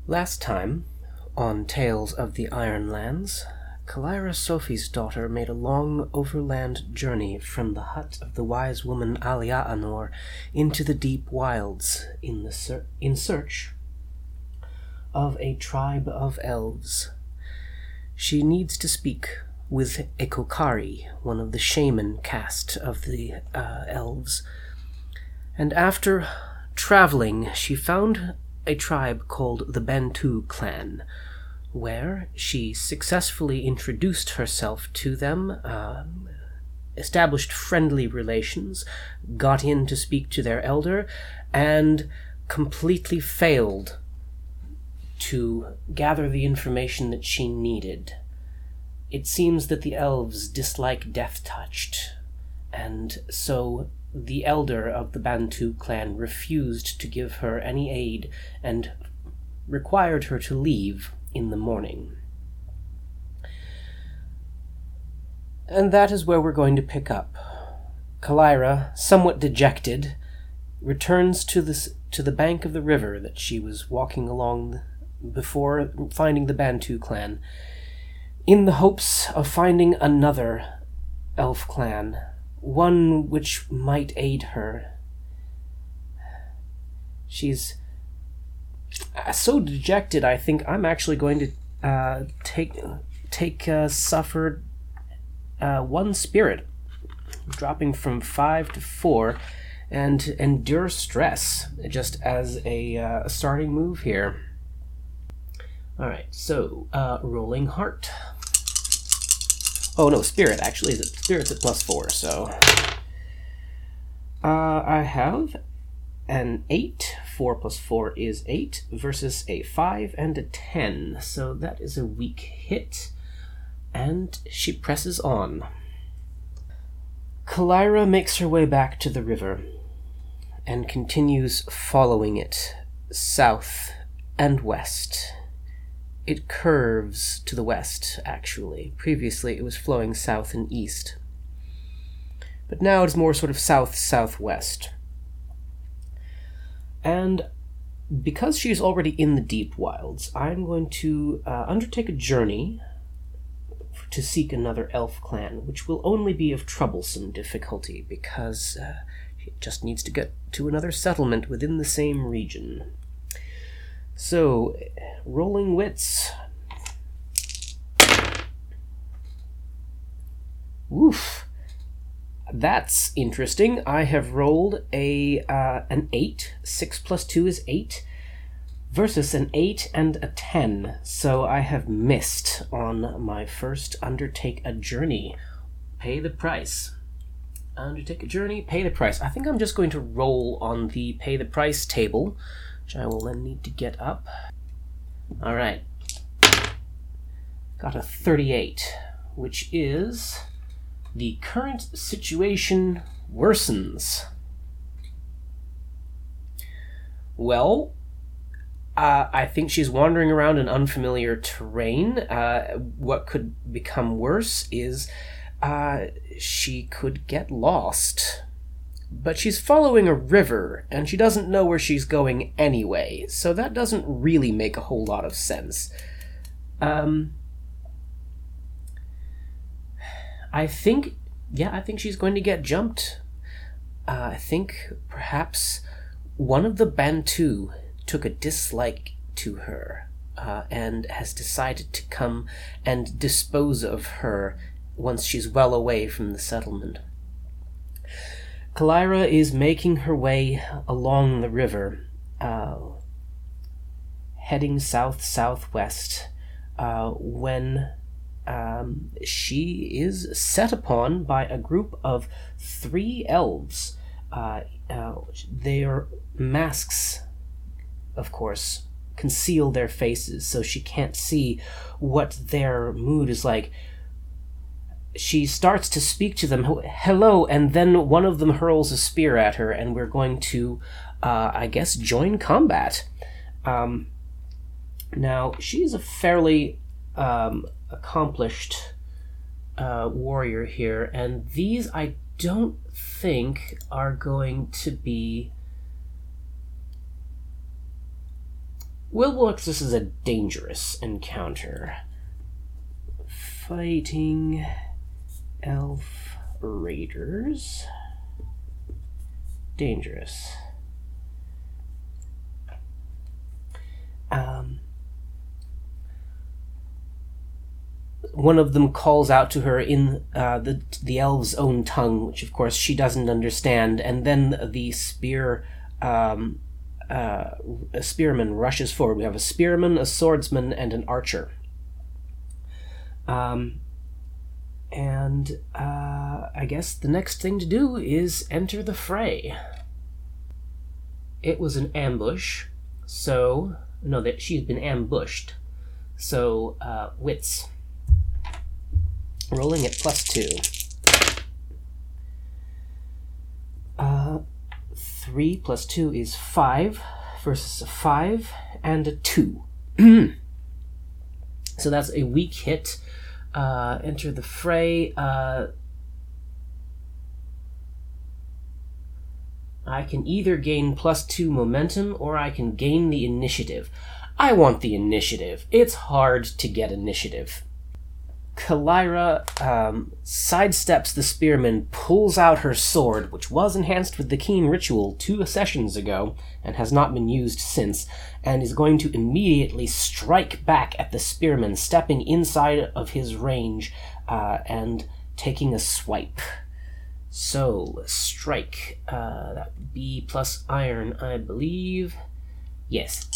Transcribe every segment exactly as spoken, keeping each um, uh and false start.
Last time, on Tales of the Ironlands, Kalira Sophie's daughter made a long overland journey from the hut of the wise woman Aliaanor into the deep wilds in, the ser- in search of a tribe of elves. She needs to speak with Ekokari, one of the shaman caste of the uh, elves, and after traveling, she found a tribe called the Bantu clan, where she successfully introduced herself to them, uh, established friendly relations, got in to speak to their elder, and completely failed to gather the information that she needed. It seems that the elves dislike Death Touched, and so the elder of the Bantu clan refused to give her any aid and required her to leave in the morning. And that is where we're going to pick up. Kalira, somewhat dejected, returns to the, to the bank of the river that she was walking along before finding the Bantu clan, in the hopes of finding another elf clan, one which might aid her. She's so dejected, I think I'm actually going to uh, take take uh, suffer uh, one spirit, dropping from five to four, and endure stress, just as a uh, starting move here. All right, so uh, rolling heart. Oh no, spirit actually. Spirit's at plus four, so uh, I have an eight. Four plus four is eight versus a five and a ten, so that is a weak hit, and she presses on. Kalira makes her way back to the river and continues following it south and west. It curves to the west, actually. Previously, it was flowing south and east. But now it's more sort of south-southwest. And because she's already in the deep wilds, I'm going to uh, undertake a journey to seek another elf clan, which will only be of troublesome difficulty, because uh, she just needs to get to another settlement within the same region. So, rolling wits. Oof. That's interesting. I have rolled a uh, an eight. Six plus two is eight. Versus an eight and a ten. So I have missed on my first undertake a journey. Pay the price. Undertake a journey, pay the price. I think I'm just going to roll on the pay the price table, which I will then need to get up. Alright. Got a thirty-eight, which is the current situation worsens. Well, uh, I think she's wandering around in unfamiliar terrain. Uh, what could become worse is uh, she could get lost. But she's following a river, and she doesn't know where she's going anyway, so that doesn't really make a whole lot of sense. Um, I think, yeah, I think she's going to get jumped. Uh, I think perhaps one of the Bantu took a dislike to her, uh, and has decided to come and dispose of her once she's well away from the settlement. Kalira is making her way along the river, uh, heading south-southwest, uh, when um, she is set upon by a group of three elves. Uh, uh, their masks, of course, conceal their faces, so she can't see what their mood is like. She starts to speak to them, hello, and then one of them hurls a spear at her, and we're going to, uh, I guess, join combat. Um, now, she's a fairly um, accomplished uh, warrior here, and these I don't think are going to be We'll mark this as a dangerous encounter. Fighting elf raiders. Dangerous. Um, one of them calls out to her in uh, the the elf's own tongue, which of course she doesn't understand, and then the spear um, uh, a spearman rushes forward. We have a spearman, a swordsman, and an archer. Um, and uh, I guess the next thing to do is enter the fray. It was an ambush, so no, that she's been ambushed. So uh, wits. Rolling at plus two. Uh, three plus two is five versus a five and a two. So that's a weak hit. Uh, enter the fray. Uh, I can either gain plus two momentum or I can gain the initiative. I want the initiative. It's hard to get initiative. Kalira um, sidesteps the spearman, pulls out her sword, which was enhanced with the Keen ritual two sessions ago and has not been used since, and is going to immediately strike back at the spearman, stepping inside of his range uh, and taking a swipe. So, strike. Uh, that would be plus iron, I believe. Yes.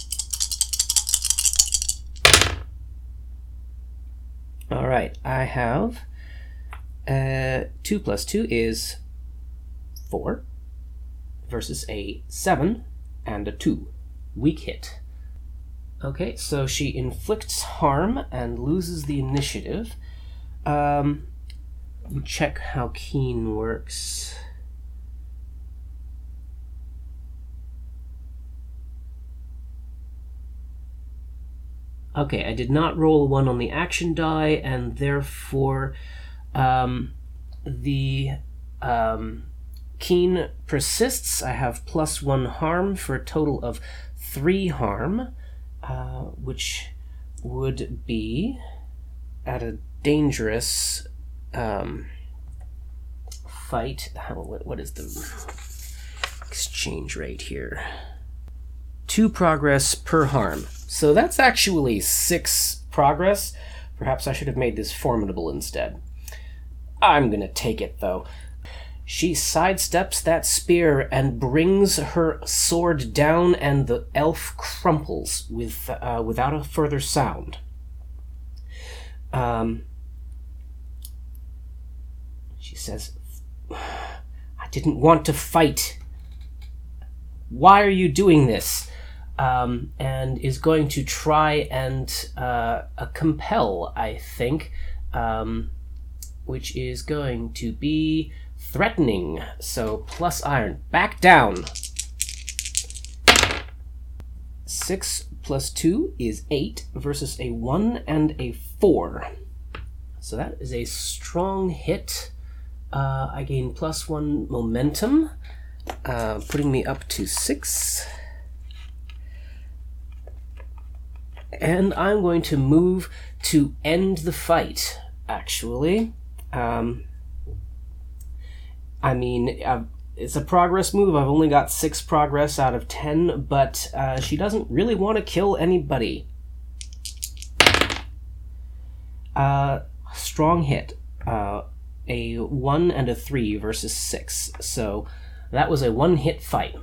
Alright, I have uh, two plus two is four versus a seven and a two. Weak hit. Okay, so she inflicts harm and loses the initiative. Um, let me check how Keen works. Okay, I did not roll a one on the action die, and therefore um, the um, Keen persists. I have plus one harm for a total of three harm, uh, which would be at a dangerous um, fight. How, what is the exchange rate here? Two progress per harm. So that's actually six progress. Perhaps I should have made this formidable instead. I'm gonna take it, though. She sidesteps that spear and brings her sword down, and the elf crumples with uh, without a further sound. Um, she says, I didn't want to fight. Why are you doing this? Um, and is going to try and uh, uh, compel, I think, um, which is going to be threatening. So plus iron. Back down. Six plus two is eight versus a one and a four. So that is a strong hit. Uh, I gain plus one momentum, uh, putting me up to six. And I'm going to move to end the fight, actually. Um, I mean, uh, it's a progress move. I've only got six progress out of ten, but uh, she doesn't really want to kill anybody. Uh, strong hit. Uh, a one and a three versus six. So that was a one-hit fight.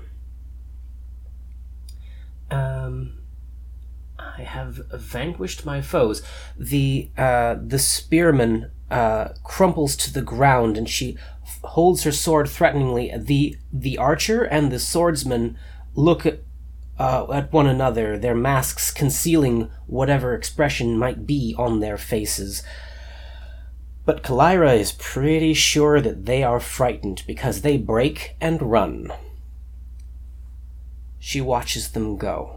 Um... I have vanquished my foes. The uh, the spearman uh, crumples to the ground, and she f- holds her sword threateningly. The the archer and the swordsman look at, uh, at one another, their masks concealing whatever expression might be on their faces. But Kalira is pretty sure that they are frightened, because they break and run. She watches them go.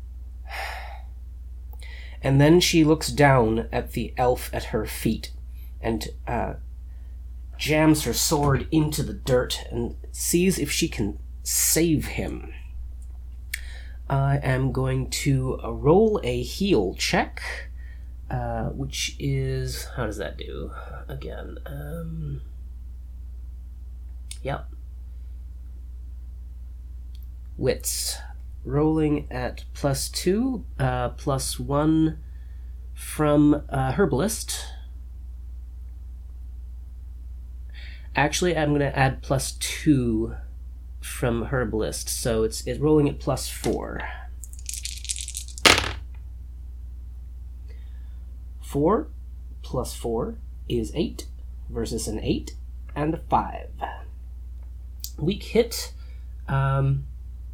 And then she looks down at the elf at her feet and uh, jams her sword into the dirt and sees if she can save him. I am going to uh, roll a heal check, uh, which is... How does that do? Again, um... Yep. Wits. Rolling at plus two, uh, plus one from uh, Herbalist. Actually, I'm going to add plus two from Herbalist, so it's it's rolling at plus four. Four plus four is eight versus an eight and a five. Weak hit. Um,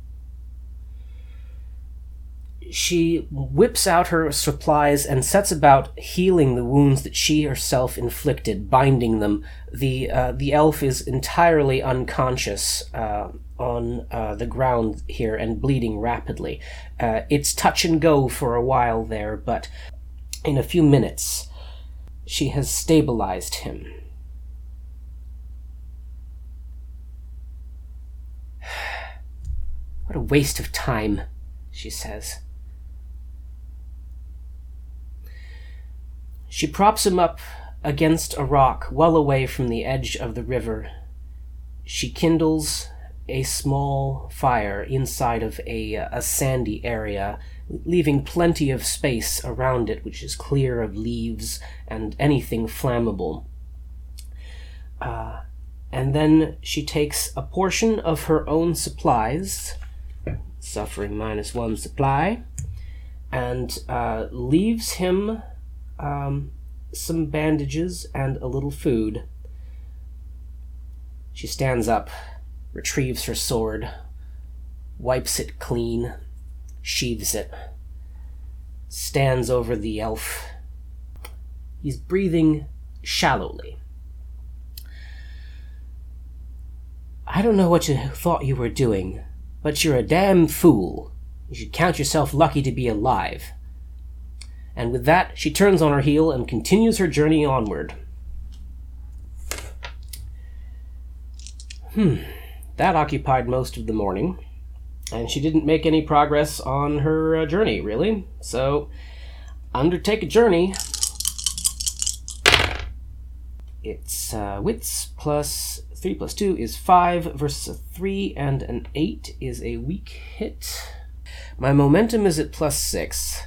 she whips out her supplies and sets about healing the wounds that she herself inflicted, binding them. The uh, the elf is entirely unconscious uh, on uh, the ground here and bleeding rapidly. Uh, it's touch and go for a while there, but in a few minutes she has stabilized him. What a waste of time, she says. She props him up against a rock well away from the edge of the river. She kindles a small fire inside of a, a sandy area, leaving plenty of space around it, which is clear of leaves and anything flammable. Uh, and then she takes a portion of her own supplies, suffering minus one supply, and uh, leaves him um, some bandages and a little food. She stands up, retrieves her sword, wipes it clean, sheathes it, stands over the elf. He's breathing shallowly. I don't know what you thought you were doing, but you're a damn fool. You should count yourself lucky to be alive. And with that, she turns on her heel and continues her journey onward. Hmm. That occupied most of the morning, and she didn't make any progress on her uh, journey, really. So, undertake a journey. It's uh, wits plus three plus two is five versus a three, and an eight is a weak hit. My momentum is at plus six.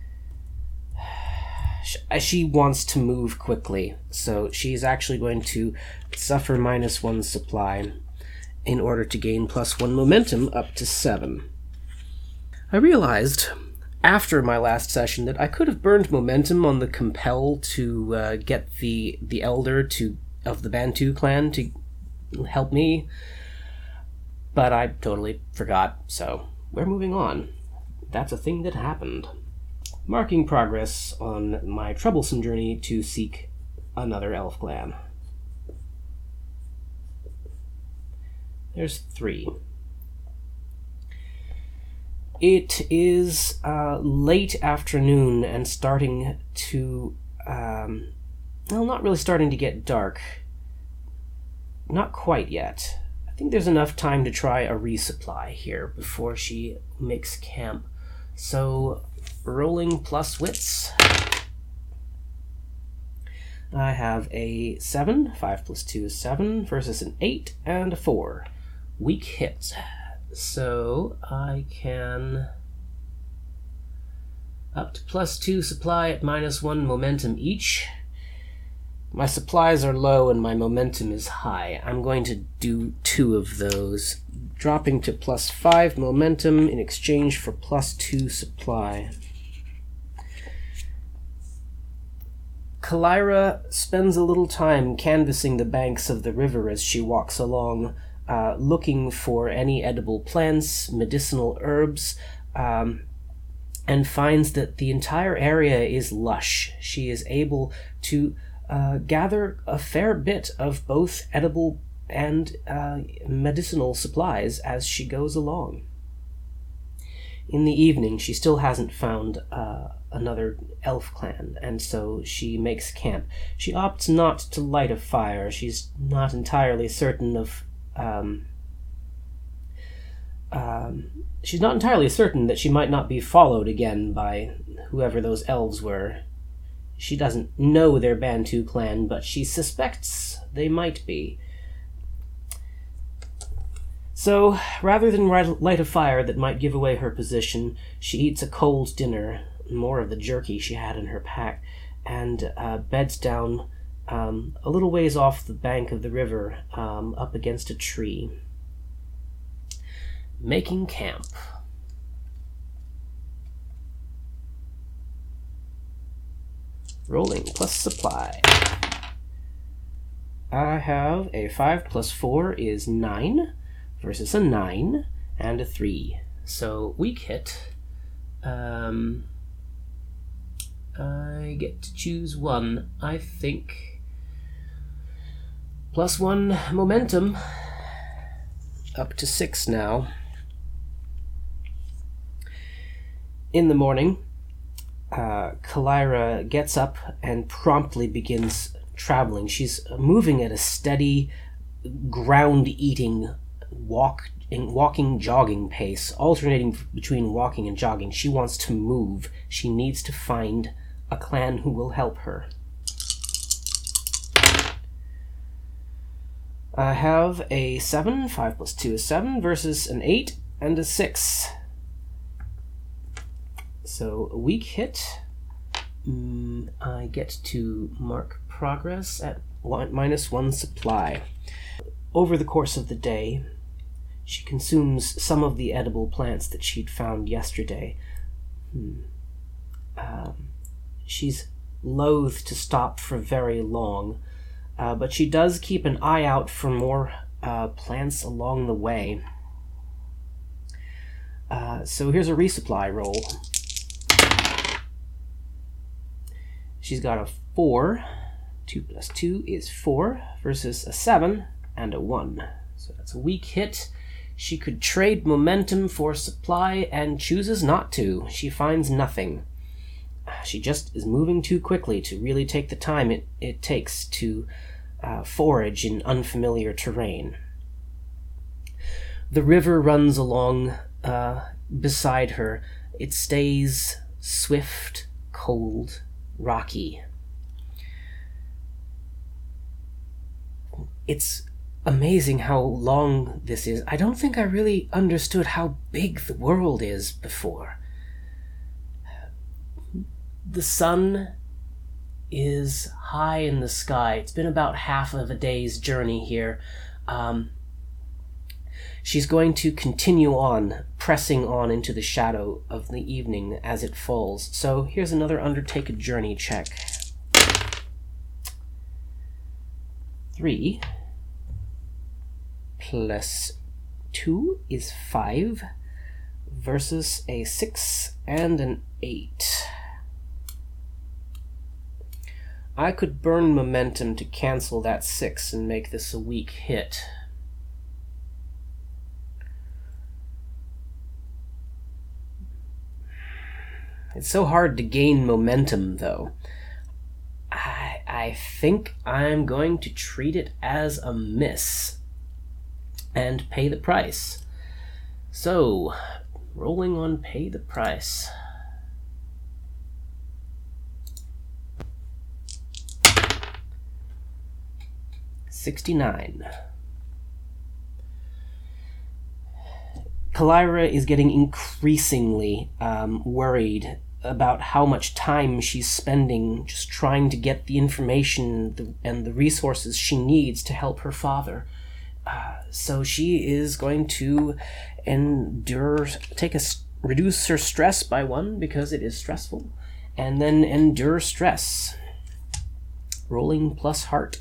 She wants to move quickly, so she's actually going to suffer minus one supply in order to gain plus one momentum up to seven. I realized after my last session that I could have burned momentum on the compel to uh, get the the elder to of the Bantu clan to help me, but I totally forgot, so we're moving on. That's a thing that happened. Marking progress on my troublesome journey to seek another elf clan. There's three. It is uh, late afternoon and starting to, um, well, not really starting to get dark. Not quite yet. I think there's enough time to try a resupply here before she makes camp. So, rolling plus wits. I have a seven, five plus two is seven, versus an eight and a four. Weak hit. So I can up to plus two supply at minus one momentum each. My supplies are low and my momentum is high. I'm going to do two of those, dropping to plus five momentum in exchange for plus two supply. Kalira spends a little time canvassing the banks of the river as she walks along, uh, looking for any edible plants, medicinal herbs, um, and finds that the entire area is lush. She is able to uh, gather a fair bit of both edible and uh, medicinal supplies as she goes along. In the evening, she still hasn't found uh, another elf clan, and so she makes camp. She opts not to light a fire. She's not entirely certain of um, Um, she's not entirely certain that she might not be followed again by whoever those elves were. She doesn't know their Bantu clan, but she suspects they might be. So, rather than light a fire that might give away her position, she eats a cold dinner, more of the jerky she had in her pack, and uh, beds down um, a little ways off the bank of the river, um, up against a tree. Making camp. Rolling plus supply. I have a five plus four is nine, versus a nine and a three. So weak hit. Um, I get to choose one. I think plus one momentum. Up to six now. In the morning, uh, Kalira gets up and promptly begins traveling. She's moving at a steady, ground-eating, walk, walking, jogging pace, alternating between walking and jogging. She wants to move. She needs to find a clan who will help her. I have a seven, five plus two is seven, versus an eight and a six. So, a weak hit. Mm, I get to mark progress at one, minus one supply. Over the course of the day, she consumes some of the edible plants that she'd found yesterday. Hmm. Um, she's loath to stop for very long, uh, but she does keep an eye out for more uh, plants along the way. Uh, so here's a resupply roll. She's got a four. two plus two is four, versus a seven and a one. So that's a weak hit. She could trade momentum for supply and chooses not to. She finds nothing. She just is moving too quickly to really take the time it, it takes to uh, forage in unfamiliar terrain. The river runs along uh, beside her. It stays swift, cold, rocky. It's amazing how long this is. I don't think I really understood how big the world is before. The sun is high in the sky. It's been about half of a day's journey here. Um, she's going to continue on, pressing on into the shadow of the evening as it falls. So here's another undertake a journey check. Three plus two is five, versus a six and an eight. I could burn momentum to cancel that six and make this a weak hit. It's so hard to gain momentum, though. I, I think I'm going to treat it as a miss and pay the price. So, rolling on pay the price. sixty-nine. Kalira is getting increasingly um, worried about how much time she's spending just trying to get the information and the resources she needs to help her father. Uh, so she is going to endure, take a, reduce her stress by one because it is stressful, and then endure stress. Rolling plus heart.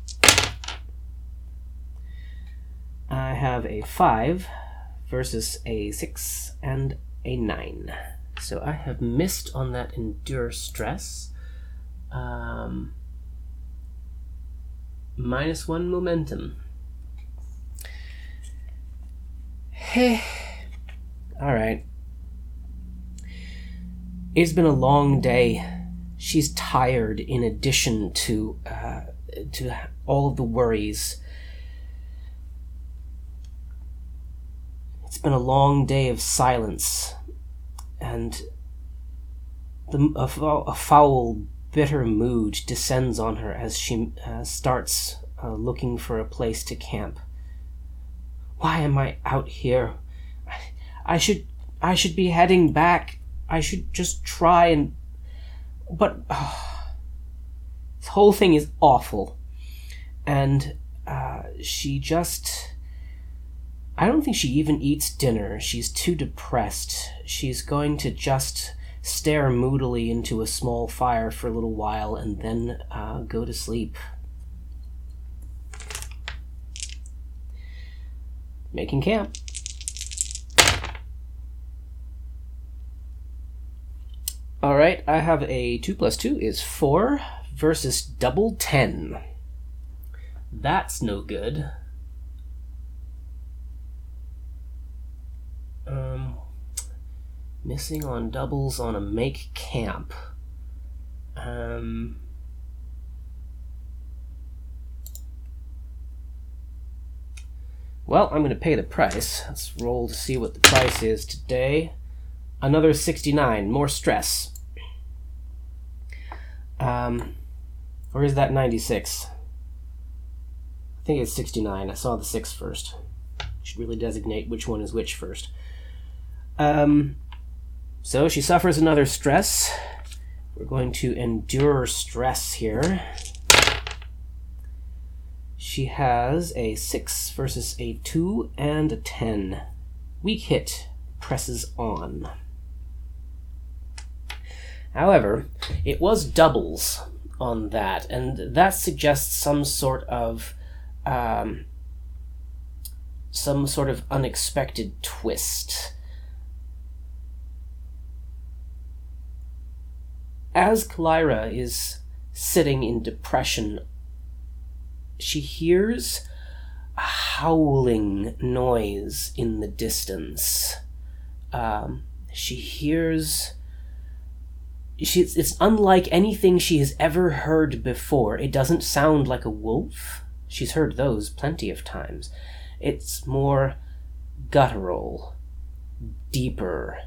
I have a five versus a six and a nine. So I have missed on that endure stress. Um, minus one momentum. Hey. Alright. It's been a long day. She's tired in addition to uh, to all of the worries. It's been a long day of silence, and the, a, a foul, bitter mood descends on her as she uh, starts uh, looking for a place to camp. Why am I out here? I, I should I should be heading back. I should just try and... But... Oh, this whole thing is awful. And uh, she just... I don't think she even eats dinner. She's too depressed. She's going to just stare moodily into a small fire for a little while and then uh, go to sleep. Making camp. Alright, I have a two plus two is four versus double ten. That's no good. Um, missing on doubles on a make camp. Um, well, I'm going to pay the price. Let's roll to see what the price is today. Another sixty-nine, more stress. Um, or is that ninety-six? I think it's sixty-nine. I saw the six first. Should really designate which one is which first. Um, so she suffers another stress. We're going to endure stress here. She has a six versus a two and a ten. Weak hit presses on. However, it was doubles on that, and that suggests some sort of um, some sort of unexpected twist. As Kalira is sitting in depression, she hears a howling noise in the distance. Um, she hears... She, it's unlike anything she has ever heard before. It doesn't sound like a wolf. She's heard those plenty of times. It's more guttural, deeper.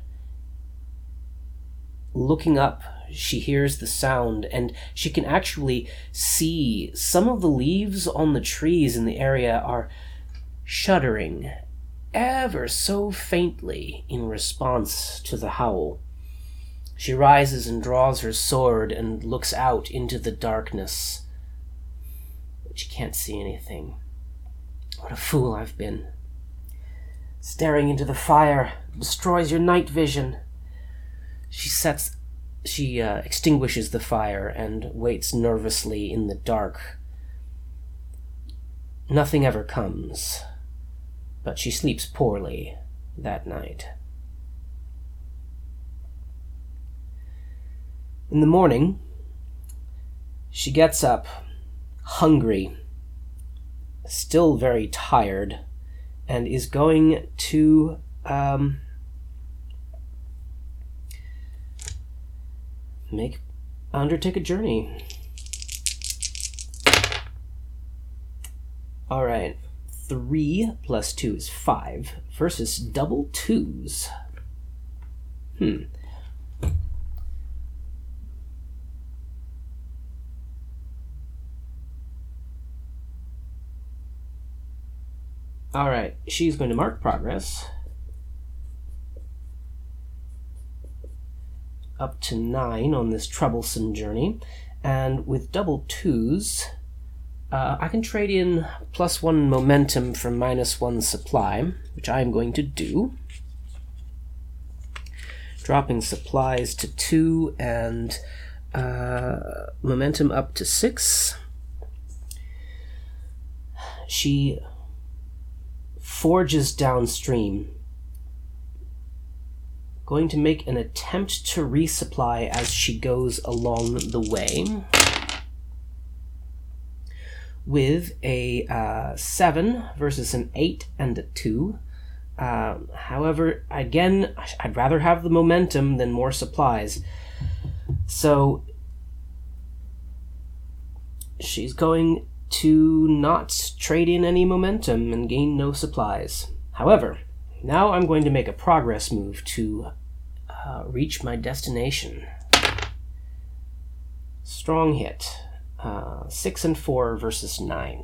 Looking up, she hears the sound, and she can actually see some of the leaves on the trees in the area are shuddering ever so faintly in response to the howl. She rises and draws her sword and looks out into the darkness. But she can't see anything. What a fool I've been. Staring into the fire destroys your night vision. She sets... She uh, extinguishes the fire and waits nervously in the dark. Nothing ever comes, but she sleeps poorly that night. In the morning, she gets up, hungry, still very tired, and is going to um, make undertake a journey. All right, three plus two is five versus double twos. Hmm. Alright, she's going to mark progress. Up to nine on this troublesome journey. And with double twos, uh, I can trade in plus one momentum for minus one supply, which I am going to do. Dropping supplies to two and uh, momentum up to six. She forges downstream, going to make an attempt to resupply as she goes along the way with a uh, seven versus an eight and a two. Uh, however, again, I'd rather have the momentum than more supplies. So she's going to not trade in any momentum and gain no supplies. However, Now I'm going to make a progress move to uh, reach my destination. Strong hit. Uh, six and four versus nine.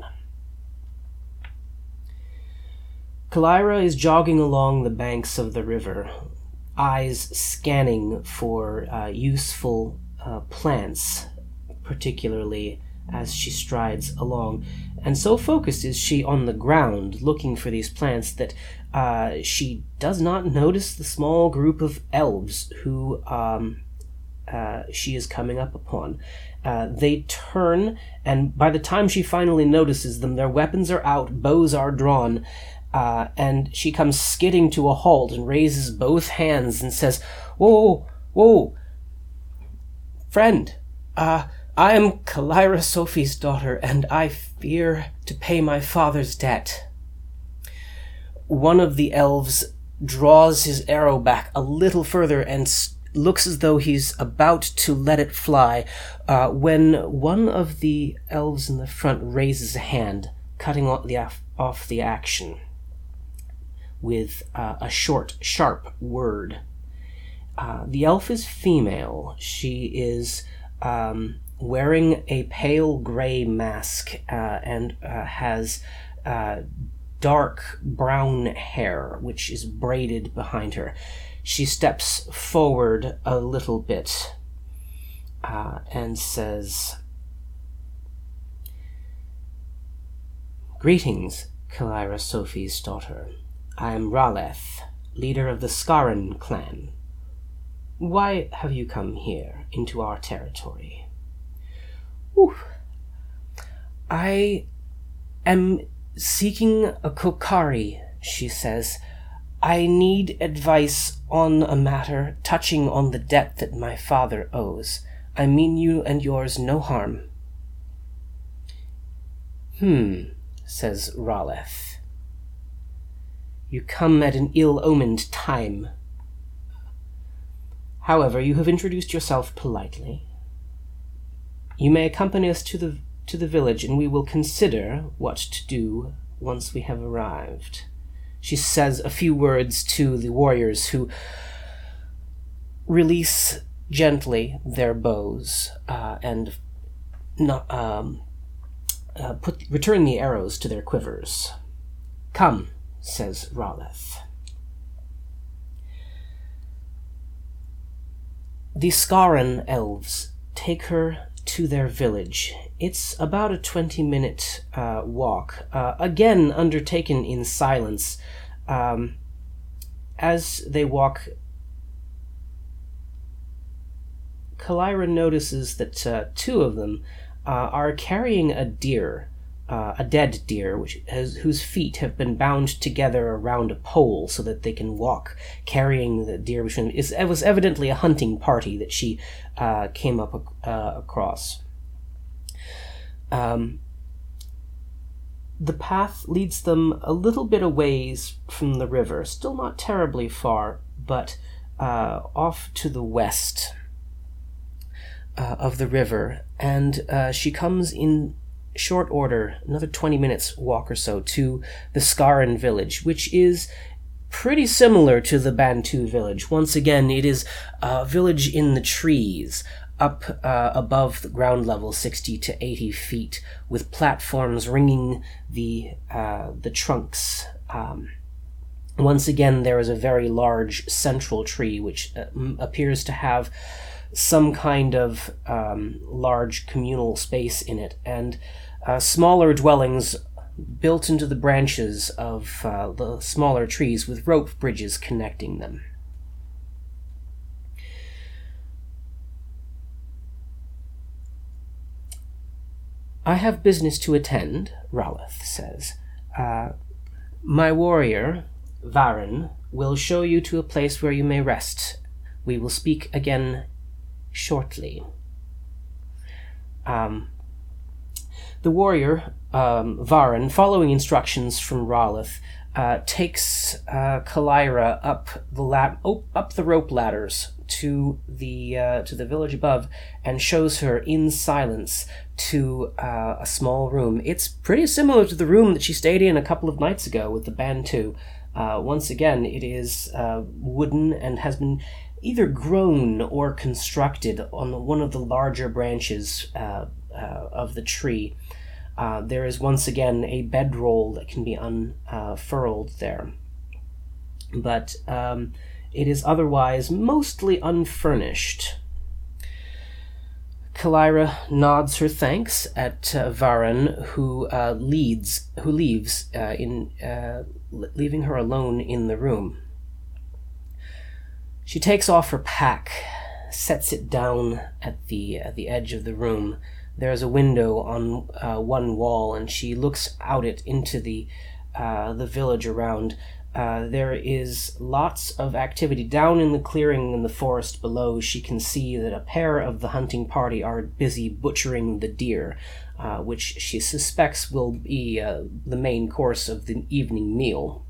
Kalira is jogging along the banks of the river, eyes scanning for uh, useful uh, plants, particularly as she strides along. And so focused is she on the ground, looking for these plants, that uh, she does not notice the small group of elves who um, uh, she is coming up upon. Uh, they turn, and by the time she finally notices them, their weapons are out, bows are drawn, uh, and she comes skidding to a halt and raises both hands and says, "Whoa, whoa, friend, uh, I am Kalira Sophie's daughter, and I fear to pay my father's debt." One of the elves draws his arrow back a little further and st- looks as though he's about to let it fly, uh, when one of the elves in the front raises a hand, cutting off the, af- off the action with uh, a short, sharp word. Uh, the elf is female. She is um, wearing a pale gray mask uh, and uh, has uh, dark brown hair, which is braided behind her. She steps forward a little bit uh, and says, "Greetings, Kalira Sophie's daughter. I am Raleth, leader of the Skaran clan. Why have you come here, into our territory?" Ooh. "I am seeking a Kokari," she says. "I need advice on a matter touching on the debt that my father owes. I mean you and yours no harm." "Hmm," says Raleth. "You come at an ill-omened time. However, you have introduced yourself politely. You may accompany us to the to the village, and we will consider what to do once we have arrived." She says a few words to the warriors, who release gently their bows uh, and not, um, uh, put return the arrows to their quivers. "Come," says Raleth. The Skaran elves take her to their village. It's about a twenty-minute uh, walk, uh, again undertaken in silence. Um, as they walk, Kalira notices that uh, two of them uh, are carrying a deer, uh, a dead deer, which has, whose feet have been bound together around a pole so that they can walk, carrying the deer between them. It was evidently a hunting party that she uh, came up uh, across. Um, the path leads them a little bit a ways from the river, still not terribly far, but uh, off to the west uh, of the river, and uh, she comes in short order, another twenty minutes walk or so, to the Skaran village, which is pretty similar to the Bantu village. Once again, it is a village in the trees, up uh, above the ground level, sixty to eighty feet, with platforms ringing the uh, the trunks. Um, once again, there is a very large central tree, which uh, appears to have some kind of um, large communal space in it, and uh, smaller dwellings built into the branches of uh, the smaller trees with rope bridges connecting them. "I have business to attend," Raleth says. Uh, "my warrior, Varen, will show you to a place where you may rest. We will speak again shortly." Um, the warrior, um, Varen, following instructions from Raleth, uh, takes uh, Kalira up the la- oh, up the rope ladders to the uh, to the village above, and shows her in silence to uh, a small room. It's pretty similar to the room that she stayed in a couple of nights ago with the Bantu. Uh, once again, it is uh, wooden and has been either grown or constructed on one of the larger branches uh, uh, of the tree. Uh, there is once again a bedroll that can be unfurled there. But um, it is otherwise mostly unfurnished. Kalira nods her thanks at uh, Varen, who uh, leads, who leaves, uh, in uh, leaving her alone in the room. She takes off her pack, sets it down at the at the edge of the room. There is a window on uh, one wall, and she looks out it into the uh, the village around. Uh, there is lots of activity. Down in the clearing in the forest below, she can see that a pair of the hunting party are busy butchering the deer, uh, which she suspects will be uh, the main course of the evening meal.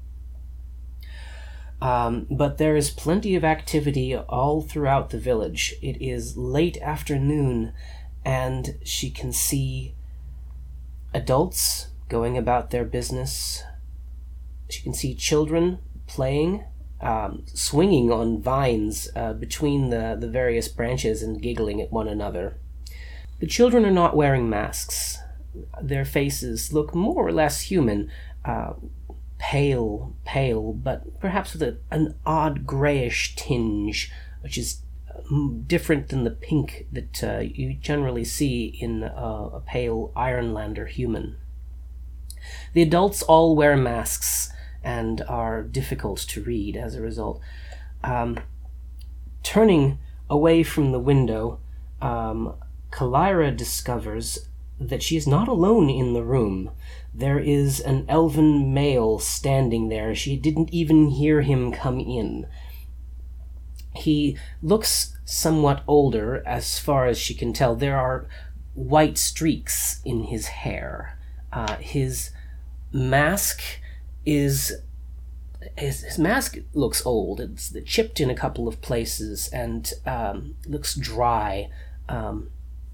Um, but there is plenty of activity all throughout the village. It is late afternoon, and she can see adults going about their business. She can see children playing, um, swinging on vines uh, between the, the various branches and giggling at one another. The children are not wearing masks. Their faces look more or less human, uh, pale, pale, but perhaps with a, an odd grayish tinge, which is different than the pink that uh, you generally see in uh, a pale Ironlander human. The adults all wear masks and are difficult to read as a result. Um, turning away from the window, um, Kalira discovers that she is not alone in the room. There is an elven male standing there. She didn't even hear him come in. He looks somewhat older, as far as she can tell. There are white streaks in his hair. Uh, his mask is... His, his mask looks old. It's chipped in a couple of places and um, looks dry. Um,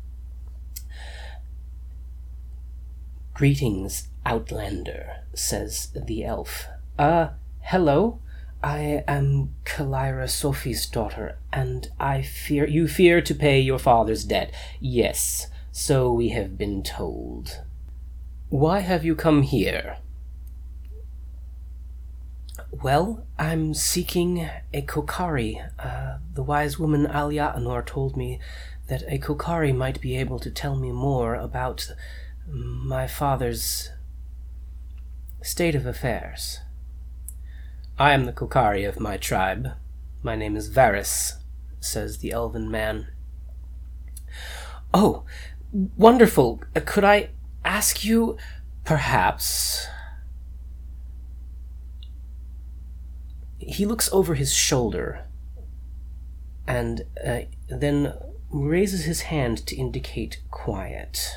Greetings, Outlander, says the elf. Uh, hello. I am Kalira Sophie's daughter, and I fear you fear to pay your father's debt. Yes, so we have been told. Why have you come here? Well, I'm seeking a Kokari. Uh, the wise woman Aliaanor told me that a Kokari might be able to tell me more about my father's state of affairs. I am the Kokari of my tribe. My name is Varys, says the elven man. Oh, wonderful. Could I ask you, perhaps... He looks over his shoulder and uh, then raises his hand to indicate quiet.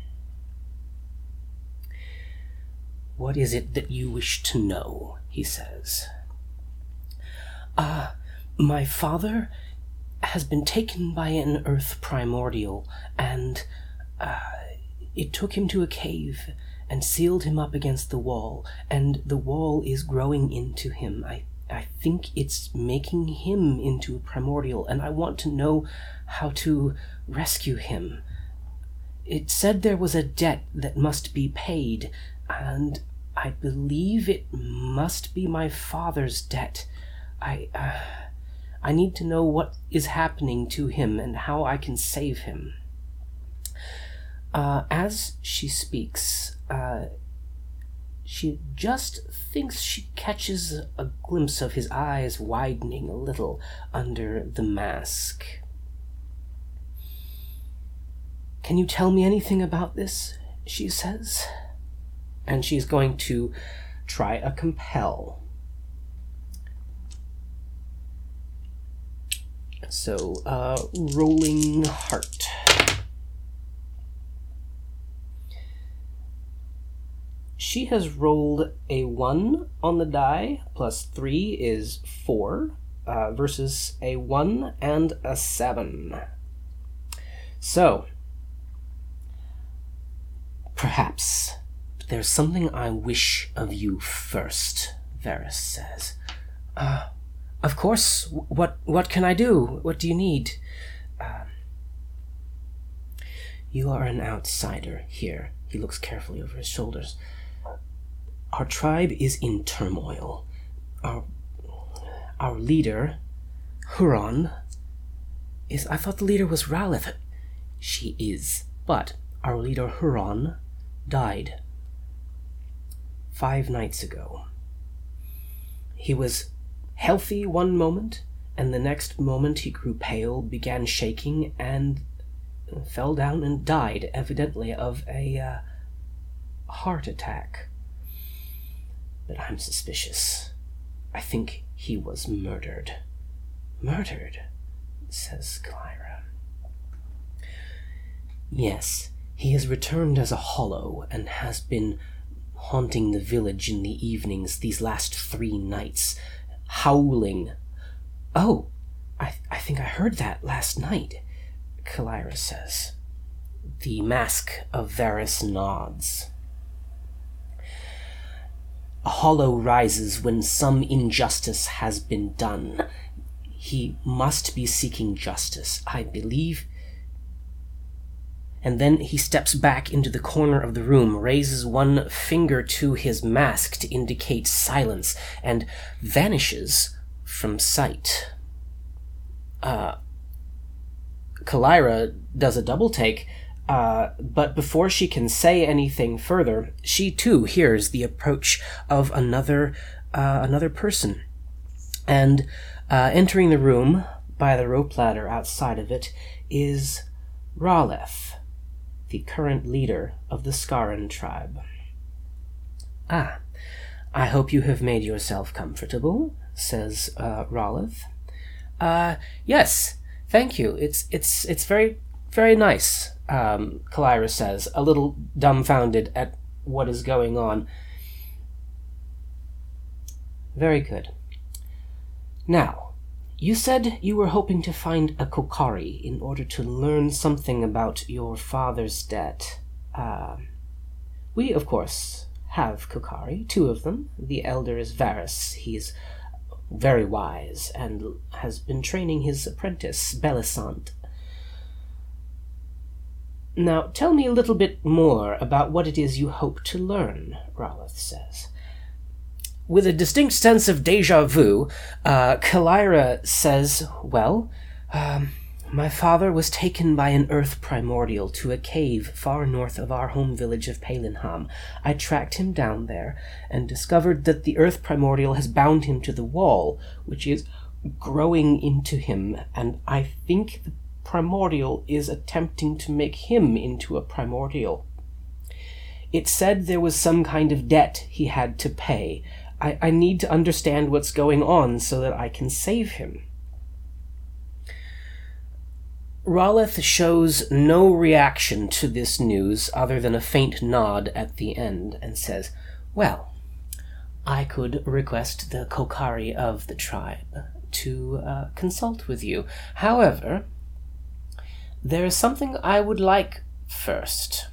What is it that you wish to know? He says. Ah, uh, my father has been taken by an earth primordial, and uh, it took him to a cave and sealed him up against the wall, and the wall is growing into him. I I think it's making him into a primordial, and I want to know how to rescue him. It said there was a debt that must be paid, and I believe it must be my father's debt. I, uh, I need to know what is happening to him and how I can save him. Uh, as she speaks, uh, she just thinks she catches a glimpse of his eyes widening a little under the mask. Can you tell me anything about this? She says. And she's going to try a compel. So, uh, rolling heart. She has rolled a one on the die, plus three is four, uh, versus a one and a seven. So, perhaps there's something I wish of you first, Varys says. Uh, of course. What what can I do? What do you need? Uh, you are an outsider here. He looks carefully over his shoulders. Our tribe is in turmoil. Our, our leader, Huron, is... I thought the leader was Ralith. She is. But our leader, Huron, died five nights ago. He was healthy one moment, and the next moment he grew pale, began shaking, and fell down and died, evidently of a uh, heart attack. But I'm suspicious. I think he was murdered. Murdered, says Clyra. Yes, he has returned as a hollow and has been haunting the village in the evenings these last three nights, howling. Oh, I, I think I heard that last night, Clyra says. The mask of Varys nods. A hollow rises when some injustice has been done. He must be seeking justice, I believe. And then he steps back into the corner of the room, raises one finger to his mask to indicate silence, and vanishes from sight. Uh, Clyra does a double take, uh, but before she can say anything further, she too hears the approach of another, uh, another person. And uh, entering the room by the rope ladder outside of it is Ralith, the current leader of the Scarran tribe. Ah, I hope you have made yourself comfortable, says uh, Ralith. Uh, yes, thank you. It's it's it's very very nice. Um, Clyra says, a little dumbfounded at what is going on. Very good. Now, you said you were hoping to find a Kokari in order to learn something about your father's debt. Uh, we, of course, have Kokari, two of them. The elder is Varys. He's very wise and has been training his apprentice, Belisant. Now, tell me a little bit more about what it is you hope to learn, Ralith says. With a distinct sense of déjà vu, uh, Clyra says, well, um, my father was taken by an earth primordial to a cave far north of our home village of Palinham. I tracked him down there and discovered that the earth primordial has bound him to the wall, which is growing into him, and I think the primordial is attempting to make him into a primordial. It said there was some kind of debt he had to pay. I, I need to understand what's going on so that I can save him. Ralith shows no reaction to this news other than a faint nod at the end and says, well, I could request the Kokari of the tribe to uh, consult with you. However, there is something I would like first.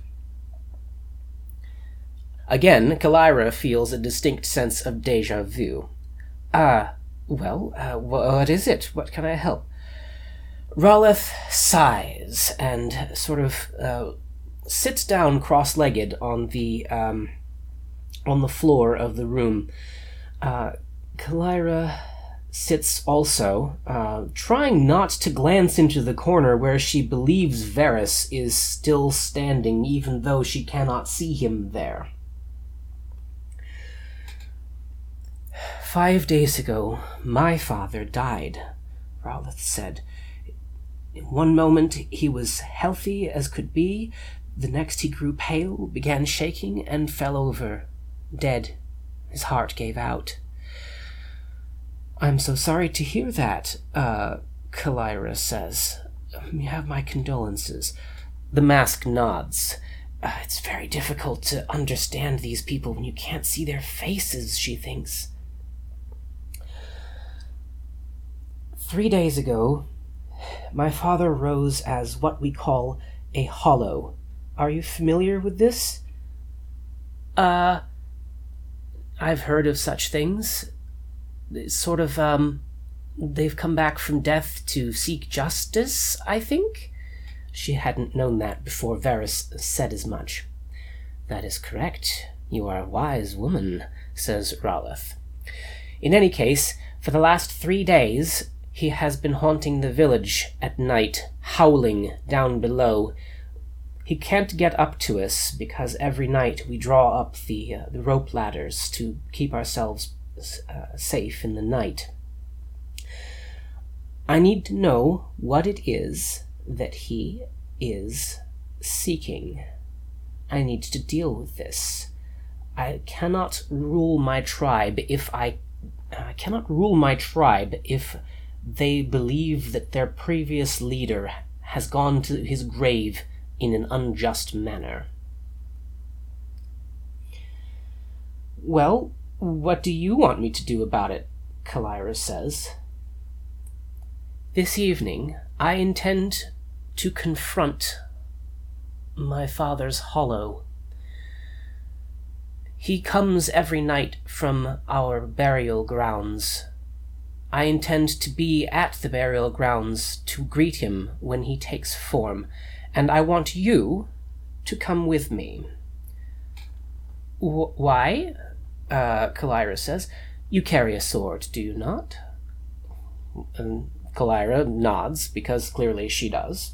Again, Clyra feels a distinct sense of déjà vu. Ah, uh, well, uh, what is it? What can I help? Ralith sighs and sort of uh, sits down cross-legged on the um, on the floor of the room. Uh, Clyra sits also, uh, trying not to glance into the corner where she believes Varys is still standing, even though she cannot see him there. Five days ago, my father died, Ralith said. In one moment he was healthy as could be, the next he grew pale, began shaking, and fell over, dead. His heart gave out. I'm so sorry to hear that, uh, Clyra says. You have my condolences. The mask nods. Uh, it's very difficult to understand these people when you can't see their faces, she thinks. Three days ago, my father rose as what we call a hollow. Are you familiar with this? Uh, I've heard of such things. It's sort of, um, they've come back from death to seek justice, I think? She hadn't known that before Varys said as much. That is correct. You are a wise woman, says Raloth. In any case, for the last three days, he has been haunting the village at night, howling down below. He can't get up to us because every night we draw up the, uh, the rope ladders to keep ourselves uh, safe in the night. I need to know what it is that he is seeking. I need to deal with this. I cannot rule my tribe if I... I cannot rule my tribe if they believe that their previous leader has gone to his grave in an unjust manner. Well, what do you want me to do about it? Kalaira says. This evening, I intend to confront my father's hollow. He comes every night from our burial grounds. I intend to be at the burial grounds to greet him when he takes form, and I want you to come with me. W- why? Uh, Kalaira says. You carry a sword, do you not? And Kalaira nods, because clearly she does.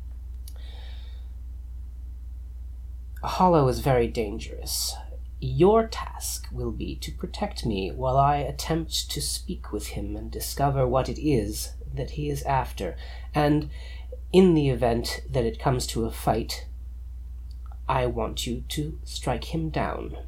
A hollow is very dangerous. Your task will be to protect me while I attempt to speak with him and discover what it is that he is after, and in the event that it comes to a fight, I want you to strike him down.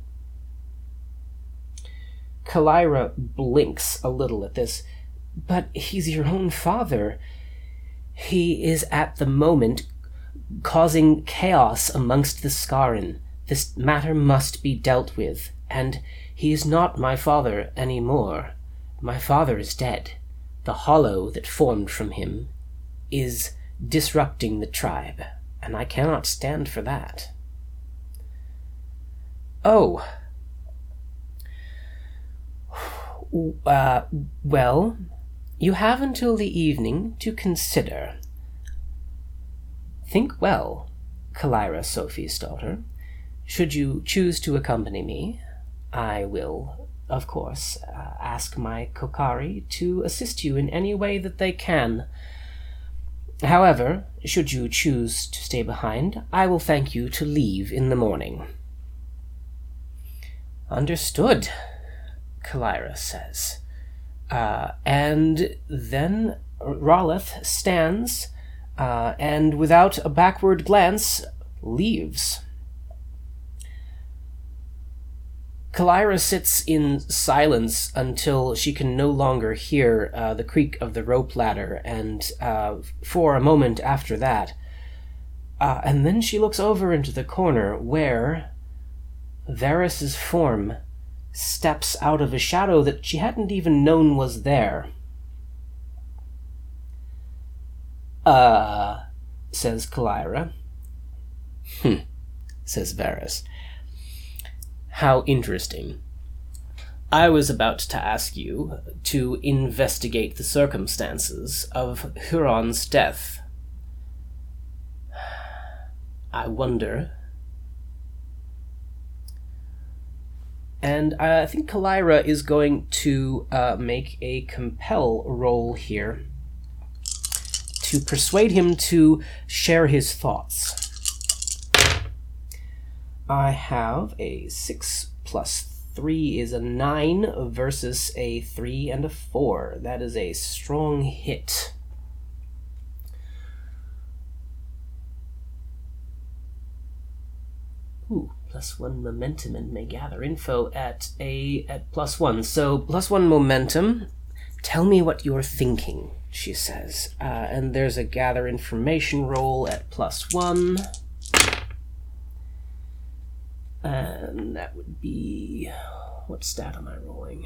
Kalaira blinks a little at this. But he's your own father. He is at the moment causing chaos amongst the Scarran. This matter must be dealt with, and he is not my father any more. My father is dead. The hollow that formed from him is disrupting the tribe, and I cannot stand for that. Oh. Uh, well, you have until the evening to consider. Think well, Kalaira Sophie's daughter. Should you choose to accompany me, I will, of course, uh, ask my Kokari to assist you in any way that they can. However, should you choose to stay behind, I will thank you to leave in the morning. Understood, Kalaira says. Uh, and then Raloth stands, uh, and without a backward glance, leaves. Kalaira sits in silence until she can no longer hear uh, the creak of the rope ladder, and uh, for a moment after that. Uh, and then she looks over into the corner where Varys's form steps out of a shadow that she hadn't even known was there. Uh, says Kalaira. Hmm, says Varys. How interesting. I was about to ask you to investigate the circumstances of Huron's death. I wonder... And I think Kalaira is going to uh, make a compel roll here to persuade him to share his thoughts. I have a six plus three is a nine versus a three and a four. That is a strong hit. Ooh. Plus one momentum and may gather info at a at plus one. So plus one momentum. Tell me what you're thinking, she says. Uh, and there's a gather information roll at plus one. And that would be... What stat am I rolling?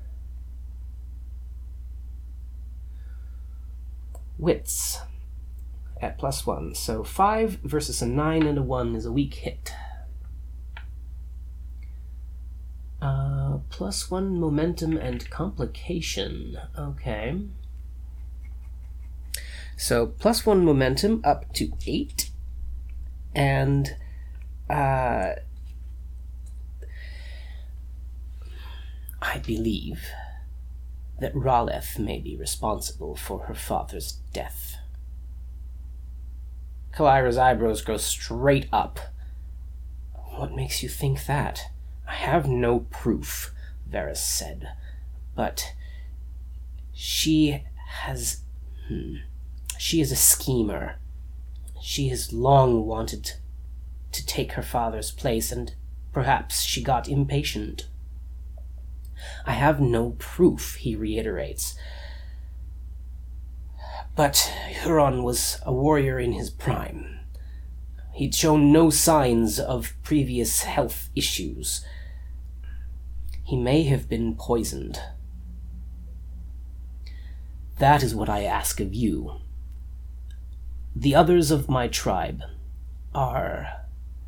Wits at plus one. So five versus a nine and a one is a weak hit. Uh, plus one momentum and complication. Okay. So plus one momentum up to eight. And uh, I believe that Raleth may be responsible for her father's death. Kalira's eyebrows go straight up. What makes you think that? I have no proof, Varys said, but she has... Hmm, she is a schemer. She has long wanted to take her father's place, and perhaps she got impatient. I have no proof, he reiterates. But Huron was a warrior in his prime. He'd shown no signs of previous health issues. He may have been poisoned. That is what I ask of you. The others of my tribe are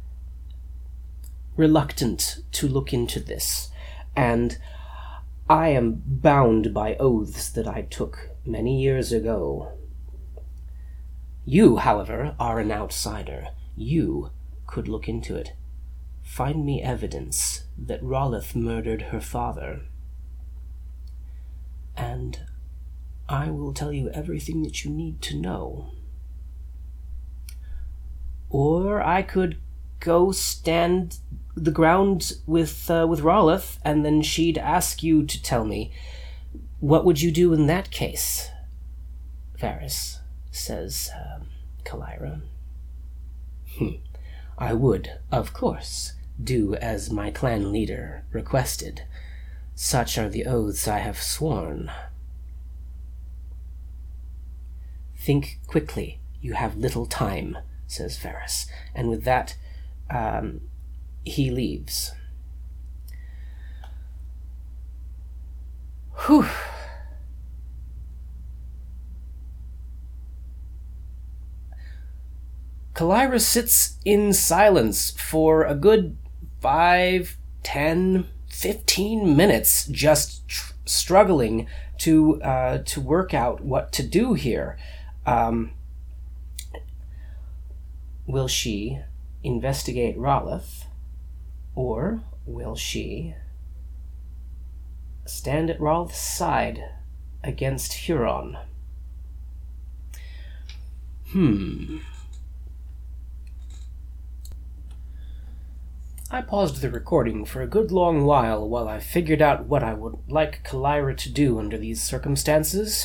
reluctant to look into this, and I am bound by oaths that I took many years ago. You, however, are an outsider. You could look into it. Find me evidence that Raleth murdered her father, and I will tell you everything that you need to know. Or I could go stand the ground with uh, with Raleth, and then she'd ask you to tell me. What would you do in that case? Varys, says um, Kalira. Hmm. I would, of course, do as my clan leader requested. Such are the oaths I have sworn. Think quickly. You have little time, says Varys, and with that, um, he leaves. Whew. Kalira sits in silence for a good five, ten, fifteen minutes, just tr- struggling to uh, to work out what to do here. Um, will she investigate Raleth, or will she stand at Raleth's side against Huron? Hmm. I paused the recording for a good long while while I figured out what I would like Kalira to do under these circumstances.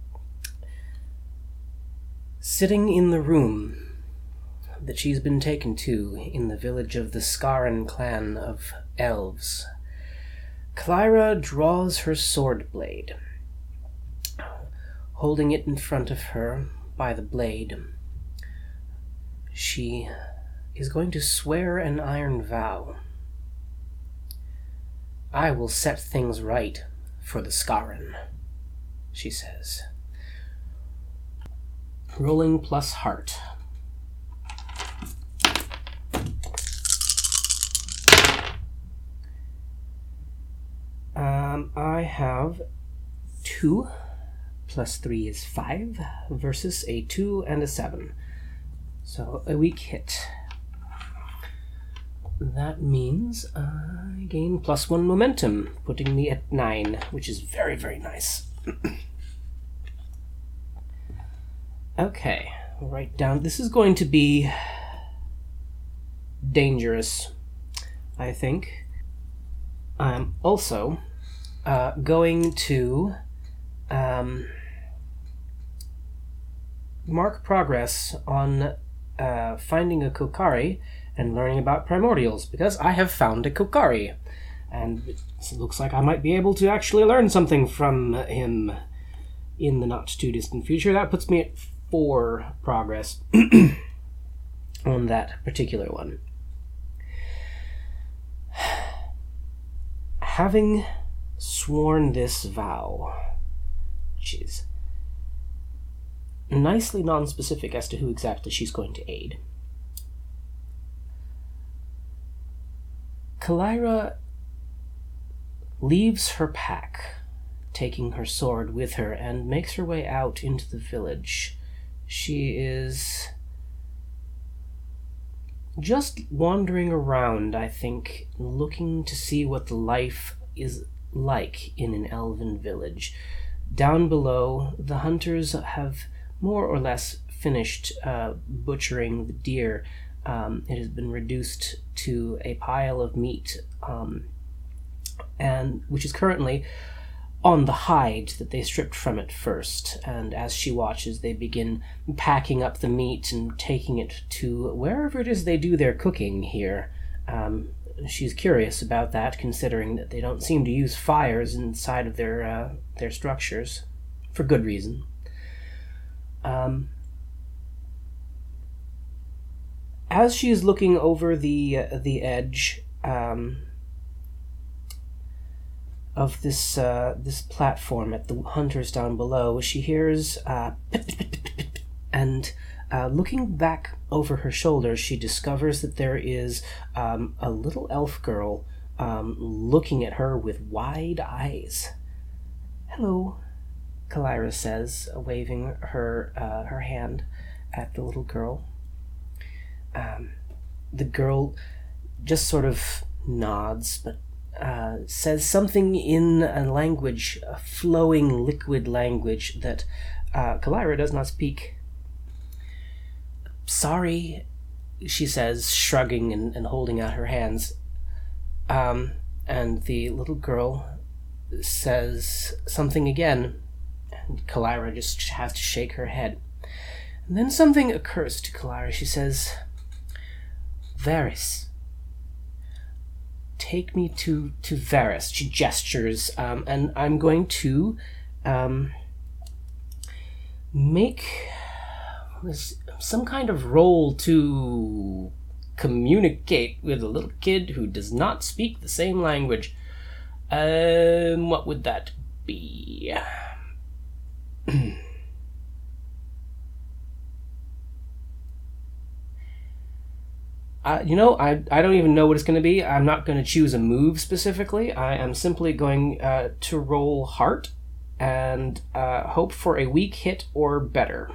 Sitting in the room that she's been taken to in the village of the Scarran clan of elves, Kalira draws her sword blade. Holding it in front of her by the blade, she is going to swear an iron vow. I will set things right for the Scarran, she says. Rolling plus heart. Um, I have two, plus three is five, versus a two and a seven. So a weak hit. That means I gain plus one momentum, putting me at nine, which is very, very nice. Okay, we'll write down. This is going to be dangerous, I think. I'm also uh, going to um, mark progress on uh, finding a Kokari and learning about primordials, because I have found a Kokari, and it looks like I might be able to actually learn something from him in the not-too-distant future. That puts me at four progress on that particular one. Having sworn this vow, which is nicely non-specific as to who exactly she's going to aid, Kalira leaves her pack, taking her sword with her, and makes her way out into the village. She is just wandering around, I think, looking to see what the life is like in an elven village. Down below, the hunters have more or less finished uh, butchering the deer. Um, it has been reduced to a pile of meat, um, and which is currently on the hide that they stripped from it first. And as she watches, they begin packing up the meat and taking it to wherever it is they do their cooking here. Um, she's curious about that, considering that they don't seem to use fires inside of their uh, their structures, for good reason. Um, as she is looking over the uh, the edge um, of this uh, this platform at the hunters down below, she hears uh, pit, pit, pit, pit, pit, and uh, looking back over her shoulder, she discovers that there is um, a little elf girl um, looking at her with wide eyes. "Hello," Kalira says, waving her uh, her hand at the little girl. Um, the girl just sort of nods, but uh, says something in a language, a flowing liquid language that uh, Kalira does not speak. "Sorry," she says, shrugging and, and holding out her hands. Um, and the little girl says something again, and Kalira just has to shake her head. And then something occurs to Kalira. She says, "Varys. Take me to, to Varys." She gestures, um, and I'm going to um, make this, some kind of roll to communicate with a little kid who does not speak the same language. Um, what would that be? Uh, you know, I I don't even know what it's going to be. I'm not going to choose a move specifically. I am simply going uh, to roll heart and uh, hope for a weak hit or better.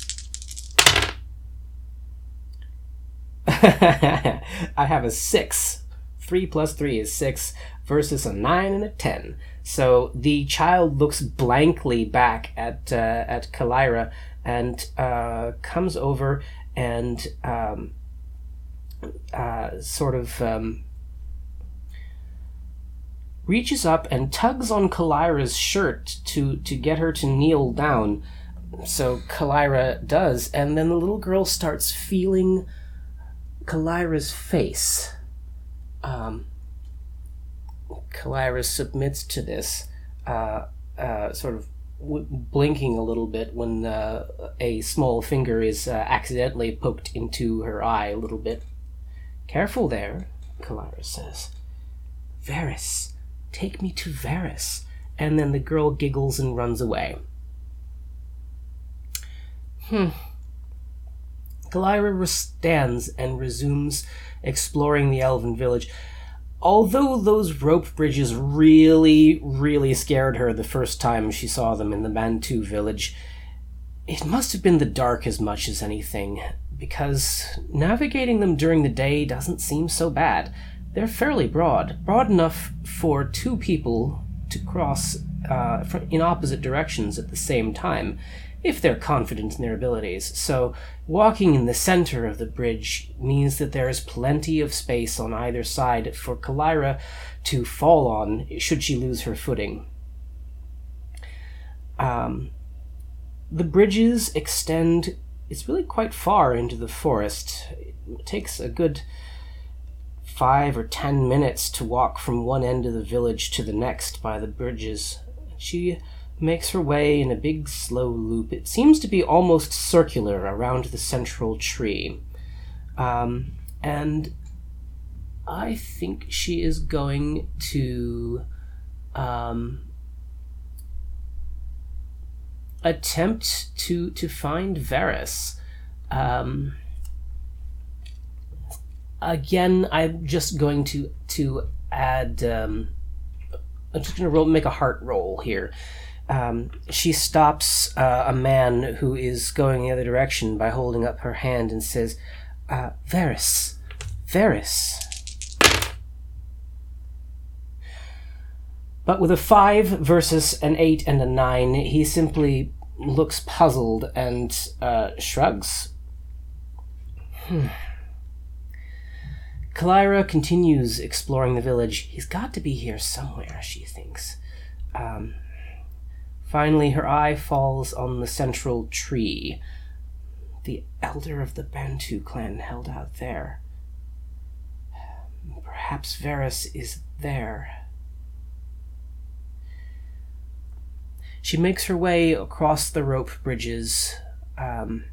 I have a six. Three plus three is six versus a nine and a ten. So the child looks blankly back at uh, at Kalira and uh, comes over and um, uh, sort of um, reaches up and tugs on Kalira's shirt to, to get her to kneel down. So Kalira does, and then the little girl starts feeling Kalira's face. Um, Kalira submits to this, uh, uh, sort of w- blinking a little bit when uh, a small finger is uh, accidentally poked into her eye a little bit. "Careful there," Kalira says. "Varys, take me to Varys." And then the girl giggles and runs away. Hmm. Kalira stands and resumes exploring the elven village. Although those rope bridges really, really scared her the first time she saw them in the Mantu village, it must have been the dark as much as anything, because navigating them during the day doesn't seem so bad. They're fairly broad, broad enough for two people to cross uh, in opposite directions at the same time, if they're confident in their abilities. So walking in the center of the bridge means that there is plenty of space on either side for Kalira to fall on should she lose her footing. Um, the bridges extend, it's really quite far into the forest. It takes a good five or ten minutes to walk from one end of the village to the next by the bridges. She makes her way in a big slow loop. It seems to be almost circular around the central tree. Um, and I think she is going to um, attempt to to find Varys. Um, again, I'm just going to to add um, I'm just going to roll, make a heart roll here. Um, she stops uh, a man who is going the other direction by holding up her hand and says, uh, Varys, Varys. But with a five versus an eight and a nine, he simply looks puzzled and uh, shrugs. Hmm. Kalaira continues exploring the village. He's got to be here somewhere, she thinks. Um, finally, her eye falls on the central tree. The elder of the Bantu clan held out there. Perhaps Varys is there. She makes her way across the rope bridges, um,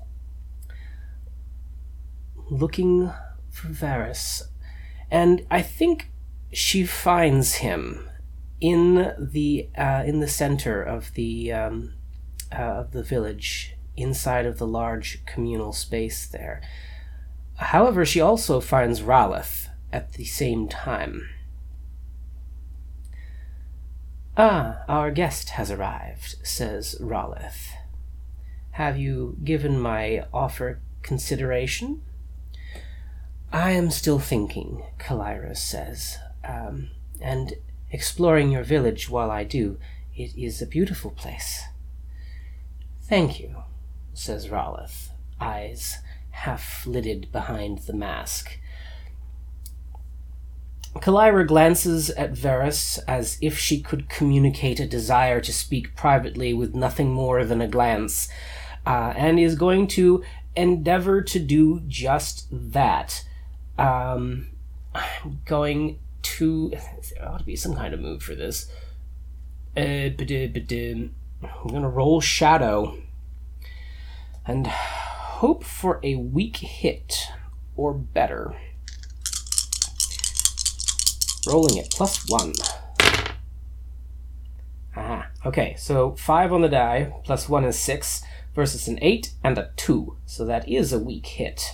looking for Varys, and I think she finds him in the uh, in the center of the um, uh, of the village, inside of the large communal space there. However, she also finds Ralith at the same time. "Ah, our guest has arrived," says Ralith. "Have you given my offer consideration?" "I am still thinking," Kalaira says, um, "and exploring your village while I do. It is a beautiful place." "Thank you," says Ralith, eyes half-lidded behind the mask. Kalaira glances at Varys as if she could communicate a desire to speak privately with nothing more than a glance, uh, and is going to endeavor to do just that. Um, I'm going to... There ought to be some kind of move for this. Uh, I'm going to roll Shadow and hope for a weak hit or better. Rolling it, plus one. Aha. Okay, so five on the die, plus one is six, versus an eight and a two. So that is a weak hit.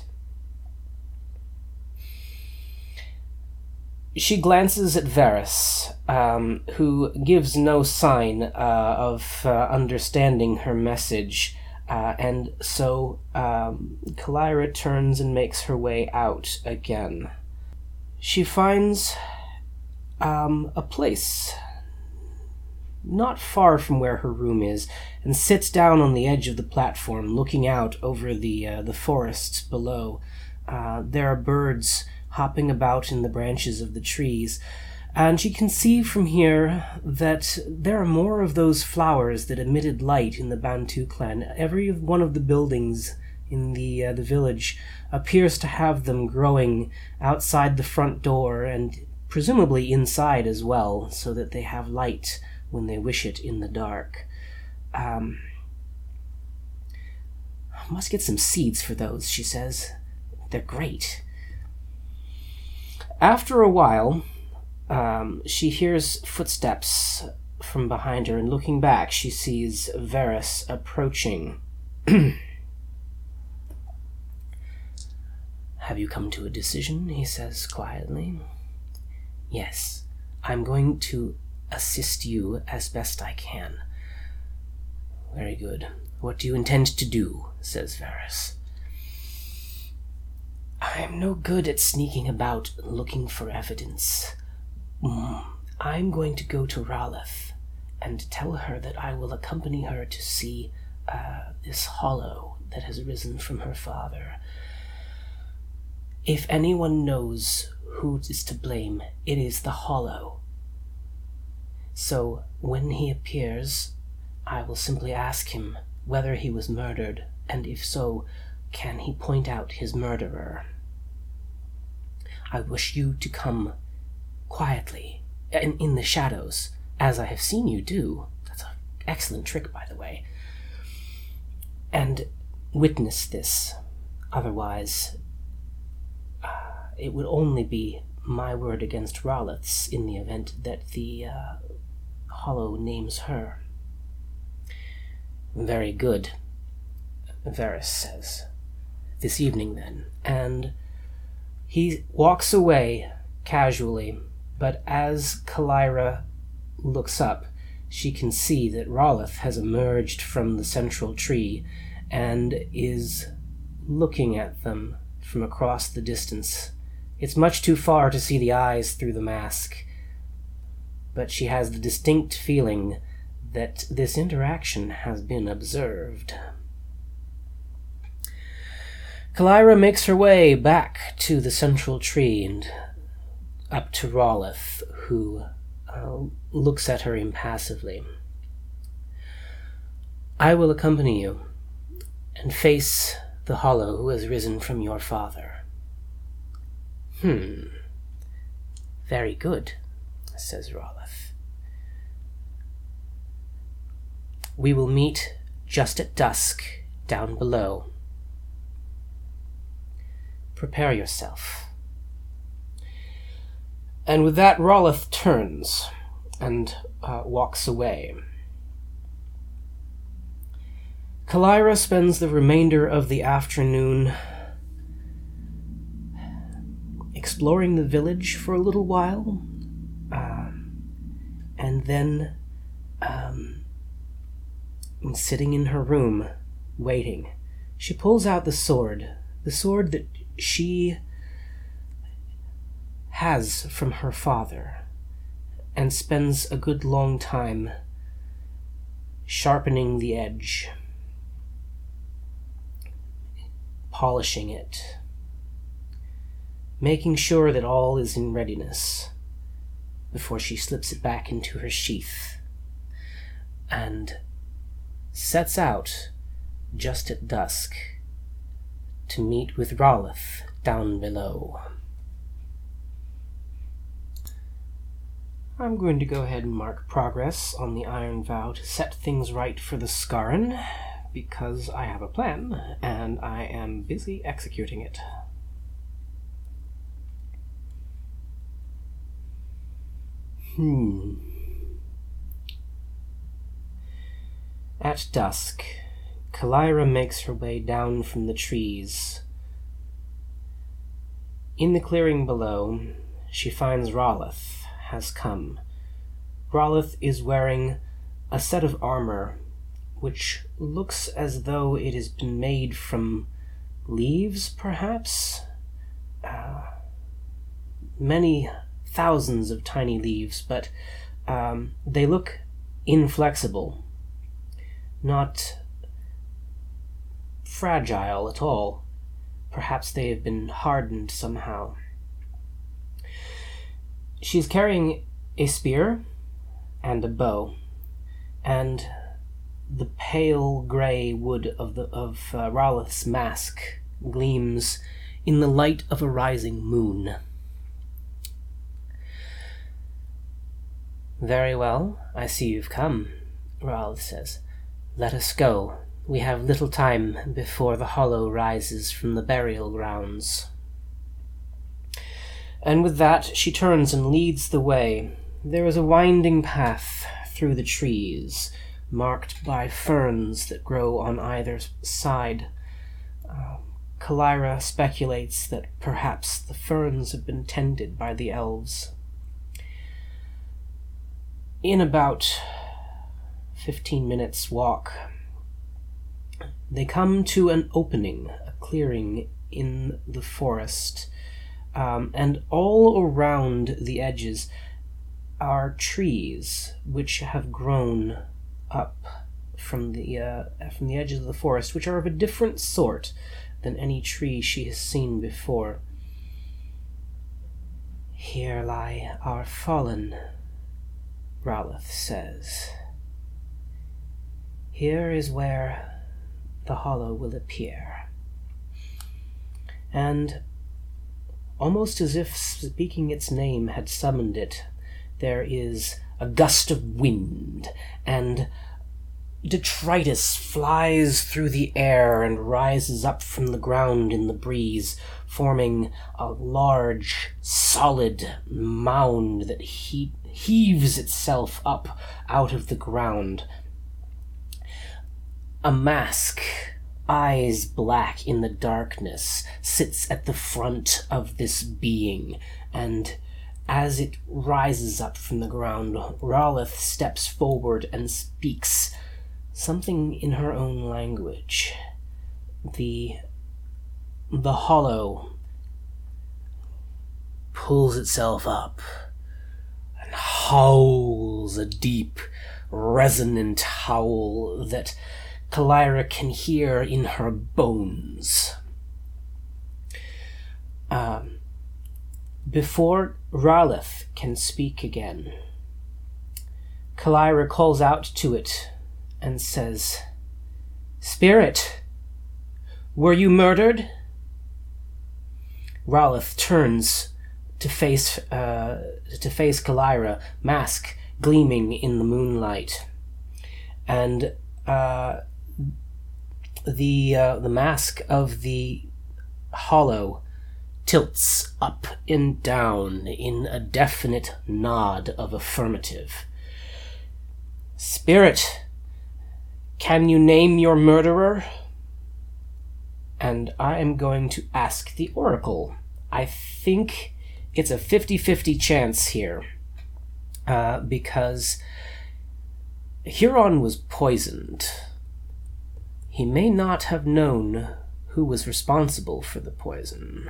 She glances at Varys, um, who gives no sign uh, of uh, understanding her message, uh, and so um, Kalaira turns and makes her way out again. She finds Um, a place not far from where her room is, and sits down on the edge of the platform, looking out over the uh, the forests below. Uh, there are birds hopping about in the branches of the trees, and she can see from here that there are more of those flowers that emitted light in the Bantu clan. Every one of the buildings in the uh, the village appears to have them growing outside the front door, and presumably inside as well, so that they have light when they wish it in the dark. Um, I must get some seeds for those, she says. They're great. After a while, um, she hears footsteps from behind her, and looking back, she sees Varys approaching. "Have you come to a decision?" he says quietly. "Yes, I'm going to assist you as best I can." "Very good. What do you intend to do?" says Varys. "I am no good at sneaking about looking for evidence. Mm, I'm going to go to Ralith and tell her that I will accompany her to see uh, this hollow that has risen from her father. If anyone knows who is to blame, it is the hollow. So when he appears, I will simply ask him whether he was murdered, and if so, can he point out his murderer? I wish you to come quietly, in, in the shadows, as I have seen you do. That's an excellent trick, by the way. And witness this. Otherwise, uh, it would only be my word against Ralith's in the event that the uh, hollow names her." "Very good," Varys says. "This evening, then." And he walks away casually, but as Kalaira looks up, she can see that Raloth has emerged from the central tree and is looking at them from across the distance. It's much too far to see the eyes through the mask, but she has the distinct feeling that this interaction has been observed. Kalira makes her way back to the central tree and up to Raloth, who uh, looks at her impassively. "I will accompany you and face the hollow who has risen from your father." "Hmm. Very good," says Raloth. "We will meet just at dusk down below. Prepare yourself." And with that, Raloth turns and uh, walks away. Kalira spends the remainder of the afternoon exploring the village for a little while, uh, and then um, sitting in her room, waiting. She pulls out the sword, the sword that she has from her father, and spends a good long time sharpening the edge, polishing it, making sure that all is in readiness before she slips it back into her sheath, and sets out just at dusk to meet with Raloth down below. I'm going to go ahead and mark progress on the Iron Vow to set things right for the Scarran, because I have a plan, and I am busy executing it. Hmm. At dusk, Kalira makes her way down from the trees. In the clearing below, she finds Raloth has come. Raloth is wearing a set of armor which looks as though it has been made from leaves, perhaps? Uh, many thousands of tiny leaves, but um, they look inflexible, not fragile at all. Perhaps they have been hardened somehow. She's carrying a spear and a bow, and the pale grey wood of the of uh, Raloth's mask gleams in the light of a rising moon. "Very well, I see you've come," Raloth says. "Let us go. We have little time before the hollow rises from the burial grounds." And with that, she turns and leads the way. There is a winding path through the trees, marked by ferns that grow on either side. Uh, Kalira speculates that perhaps the ferns have been tended by the elves. In about fifteen minutes' walk, they come to an opening, a clearing in the forest. Um, and all around the edges are trees which have grown up from the uh, from the edges of the forest, which are of a different sort than any tree she has seen before. "Here lie our fallen," Raloth says. "Here is where the hollow will appear." And almost as if speaking its name had summoned it, there is a gust of wind, and detritus flies through the air and rises up from the ground in the breeze, forming a large, solid mound that he- heaves itself up out of the ground. A mask, eyes black in the darkness, sits at the front of this being, and as it rises up from the ground, Ralith steps forward and speaks something in her own language. The the hollow pulls itself up and howls a deep, resonant howl that Kalira can hear in her bones. Um, before Ralith can speak again, Kalira calls out to it and says, "Spirit, were you murdered?" Ralith turns to face uh, to face Kalira, mask gleaming in the moonlight, and uh, the uh, the mask of the hollow tilts up and down in a definite nod of affirmative. "Spirit, can you name your murderer?" And I am going to ask the Oracle. I think it's a fifty-fifty chance here, uh, because Huron was poisoned. He may not have known who was responsible for the poison.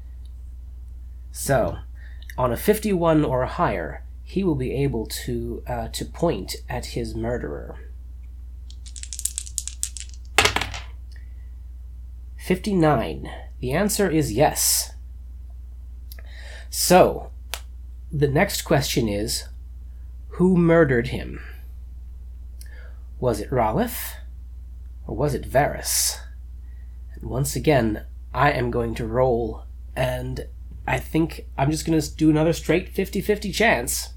So, on a fifty-one or higher, he will be able to uh, to point at his murderer. fifty-nine. The answer is yes. So, the next question is, who murdered him? Was it Ralith? Or was it Varys? And once again, I am going to roll, and I think I'm just going to do another straight fifty-fifty chance.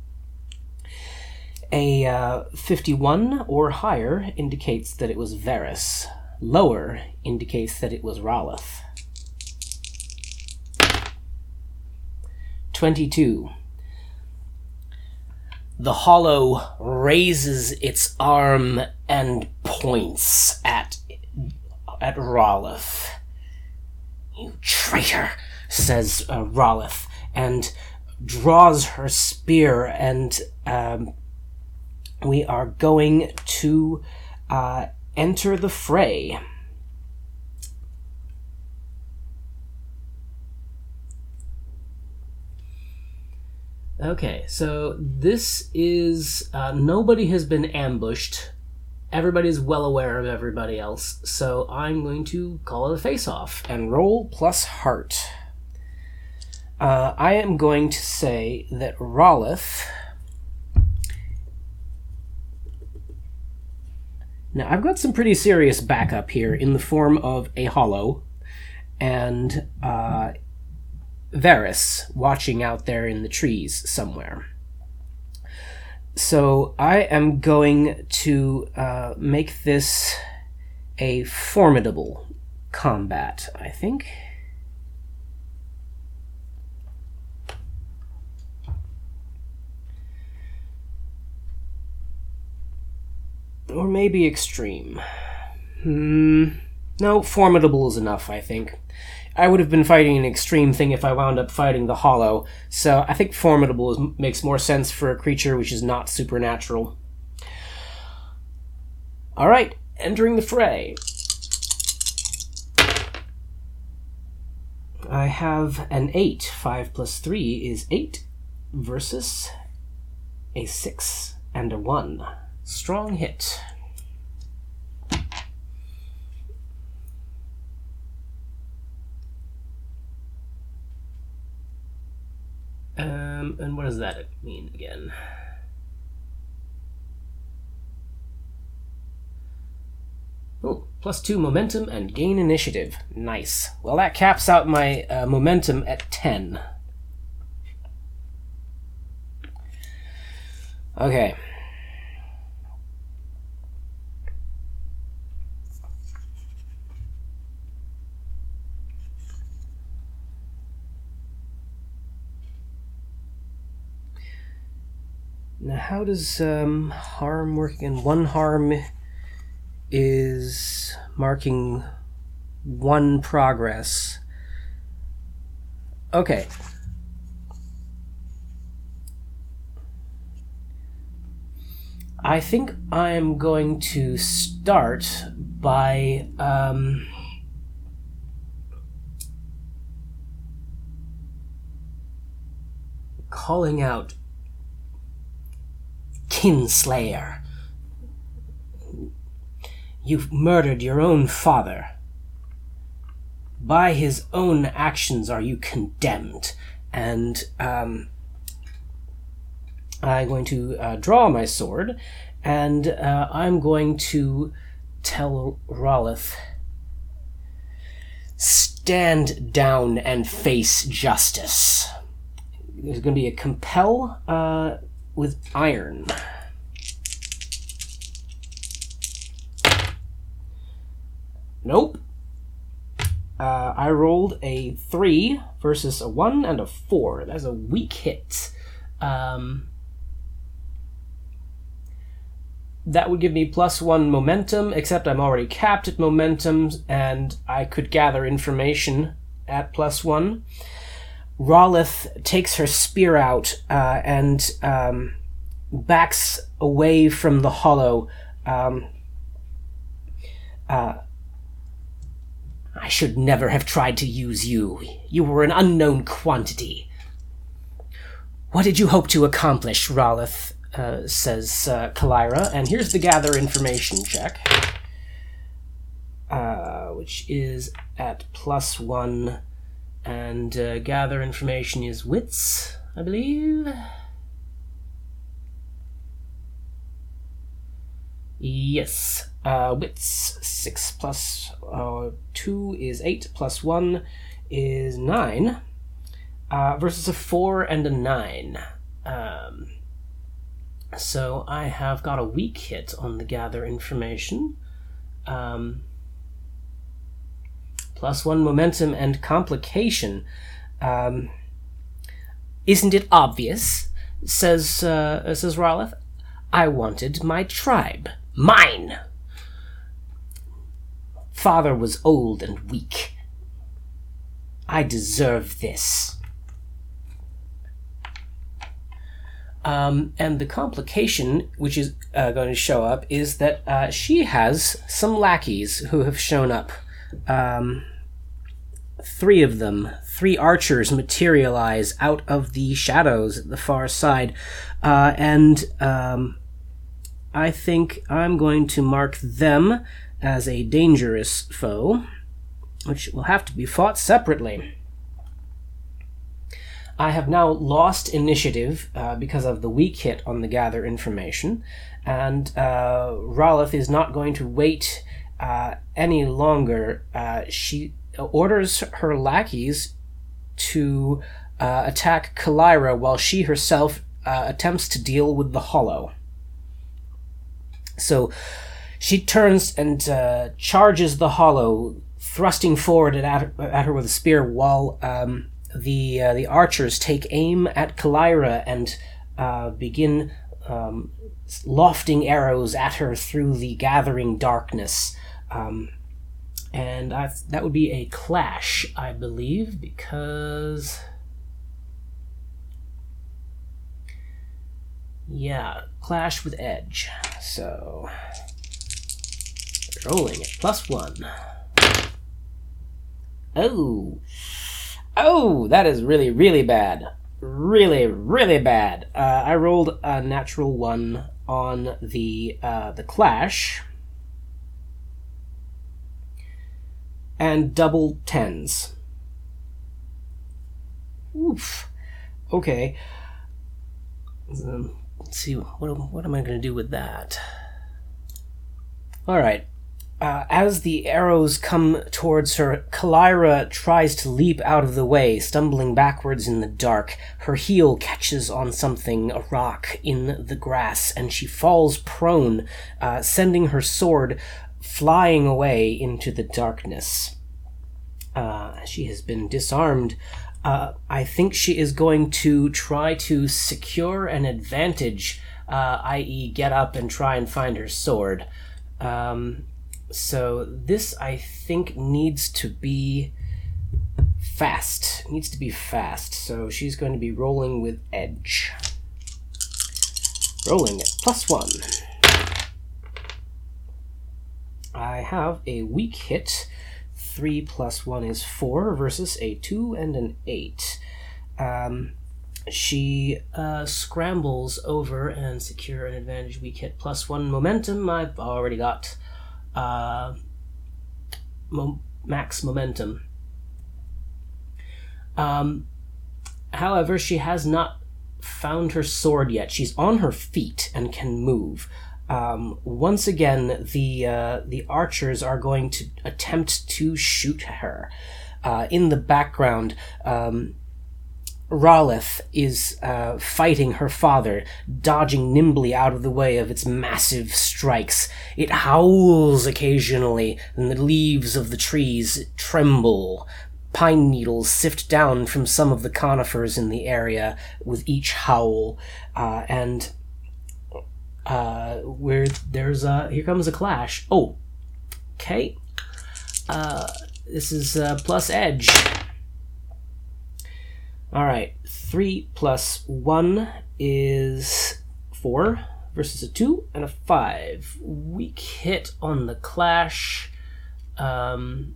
A uh, fifty-one or higher indicates that it was Varys. Lower indicates that it was Ralith. twenty-two. The hollow raises its arm and points at at Ralith. "You traitor," says uh, Ralith, and draws her spear, and um, we are going to uh, enter the fray. Okay, so this is... Uh, nobody has been ambushed. Everybody's well aware of everybody else, so I'm going to call it a face-off and roll plus heart. Uh, I am going to say that Ralith... Now, I've got some pretty serious backup here in the form of a hollow and uh, Varys watching out there in the trees somewhere. So I am going to uh, make this a formidable combat, I think. Or maybe extreme. Hmm. No, formidable is enough, I think. I would have been fighting an extreme thing if I wound up fighting the hollow, so I think formidable is, makes more sense for a creature which is not supernatural. Alright, entering the fray. I have an eight. five plus three is eight versus a six and a one. Strong hit. Um, and what does that mean again? Oh, plus two momentum and gain initiative. Nice. Well, that caps out my uh, momentum at ten. Okay. Now, how does um, harm work again? One harm is marking one progress. Okay. I think I'm going to start by um, calling out Kinslayer. You've murdered your own father. By his own actions are you condemned. And um, I'm going to uh, draw my sword, and uh, I'm going to tell Ralith, stand down and face justice. There's going to be a compel uh, with iron. Nope. Uh, I rolled a three versus a one and a four. That's a weak hit. Um, that would give me plus one momentum, except I'm already capped at momentum, and I could gather information at plus one. Ralith takes her spear out uh, and um, backs away from the hollow. Um, uh, I should never have tried to use you. You were an unknown quantity. What did you hope to accomplish, Ralith? Uh, says uh, Kalira. And here's the gather information check, uh, which is at plus one. And uh, gather information is wits, I believe. Yes. Uh, wits, six plus uh, two is eight, plus one is nine, uh, versus a four and a nine. Um, so I have got a weak hit on the gather information. Um, plus one momentum and complication. Um, isn't it obvious? Says, uh, says Ralith. I wanted my tribe. Mine! Father was old and weak. I deserve this. Um, and the complication, which is uh, going to show up, is that uh, she has some lackeys who have shown up. Um, three of them, three archers materialize out of the shadows at the far side. Uh, and um, I think I'm going to mark them as a dangerous foe, which will have to be fought separately. I have now lost initiative uh, because of the weak hit on the gather information, and uh, Ralith is not going to wait uh, any longer. Uh, she orders her lackeys to uh, attack Kalira while she herself uh, attempts to deal with the hollow. So she turns and uh, charges the hollow, thrusting forward at her, at her with a spear, while um, the uh, the archers take aim at Kalira and uh, begin um, lofting arrows at her through the gathering darkness. Um, and I, that would be a clash, I believe, because... Yeah, clash with edge. So... rolling at plus one. Oh. Oh, that is really, really bad. Really, really bad. Uh, I rolled a natural one on the uh, the clash. And double tens. Oof. Okay. Um, let's see, what, what am I going to do with that? Alright. Uh, as the arrows come towards her, Kalira tries to leap out of the way, stumbling backwards in the dark. Her heel catches on something, a rock, in the grass, and she falls prone, uh, sending her sword flying away into the darkness. Uh, she has been disarmed. Uh, I think she is going to try to secure an advantage, uh, that is get up and try and find her sword. Um... So this, I think, needs to be fast. Needs to be fast. So she's going to be rolling with edge. Rolling at plus one. I have a weak hit. three plus one is four versus a two and an eight. Um, she uh, scrambles over and secure an advantage weak hit plus one momentum. I've already got uh, mo- max momentum. Um, however, she has not found her sword yet. She's on her feet and can move. Um, once again, the uh, the archers are going to attempt to shoot her. Uh, in the background, um, Ralith is uh, fighting her father, dodging nimbly out of the way of its massive strikes. It howls occasionally, and the leaves of the trees tremble. Pine needles sift down from some of the conifers in the area with each howl, uh, and uh, where there's a here comes a clash. Oh, okay. Uh, this is uh, plus edge. All right, three plus one is four versus a two and a five. Weak hit on the clash. Um.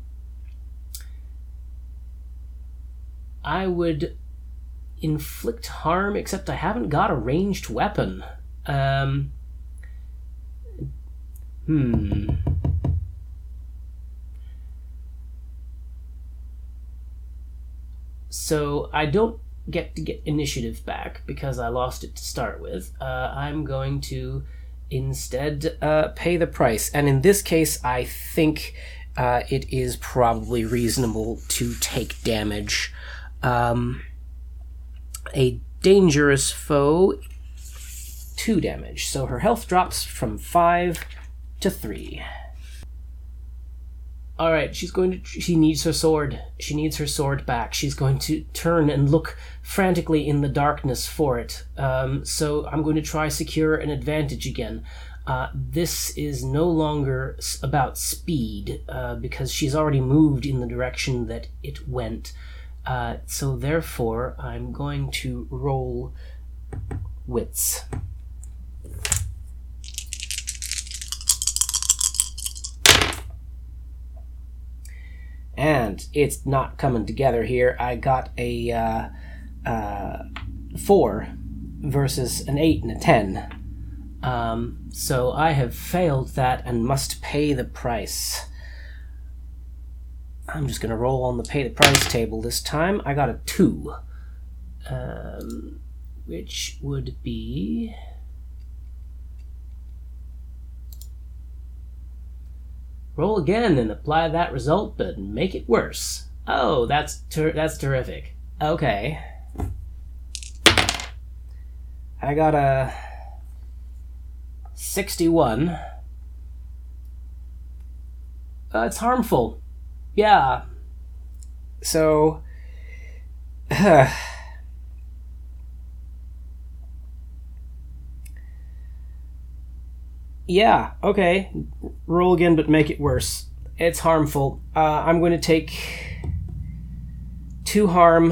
I would inflict harm, except I haven't got a ranged weapon. Um, hmm. So I don't get to get initiative back because I lost it to start with. Uh, I'm going to instead uh, pay the price. And in this case, I think uh, it is probably reasonable to take damage. Um, a dangerous foe, two damage. So her health drops from five to three. Alright, she's going to, she needs her sword. She needs her sword back. She's going to turn and look frantically in the darkness for it. Um, so I'm going to try secure an advantage again. Uh, this is no longer about speed, uh, because she's already moved in the direction that it went. Uh, so therefore, I'm going to roll wits. And it's not coming together here. I got a uh, uh, four versus an eight and a ten. Um, so I have failed that and must pay the price. I'm just going to roll on the pay the price table this time. I got a two, um, which would be roll again and apply that result, but make it worse. Oh, that's ter- that's terrific. Okay, I got a sixty-one. Uh, it's harmful. Yeah. So, uh, yeah, okay. Roll again, but make it worse. It's harmful. Uh, I'm going to take two harm,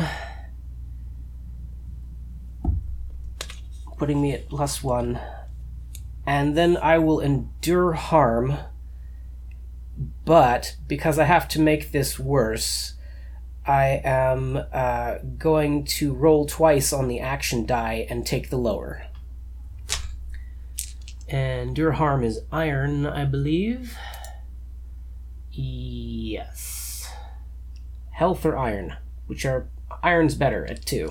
putting me at plus one, and then I will endure harm. But because I have to make this worse, I am uh, going to roll twice on the action die and take the lower. And your harm is iron, I believe. Yes. Health or iron, which are iron's better at two.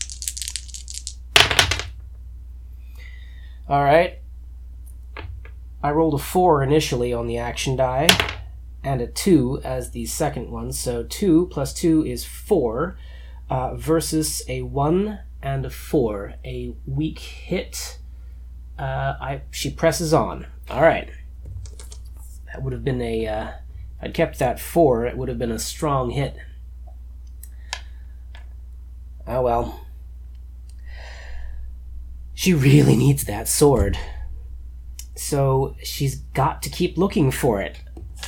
All right. I rolled a four initially on the action die, and a two as the second one, so two plus two is four, uh, versus a one and a four. A weak hit. Uh, I she presses on. All right. That would have been a... Uh, if I'd kept that four, it would have been a strong hit. Oh well. She really needs that sword. So she's got to keep looking for it.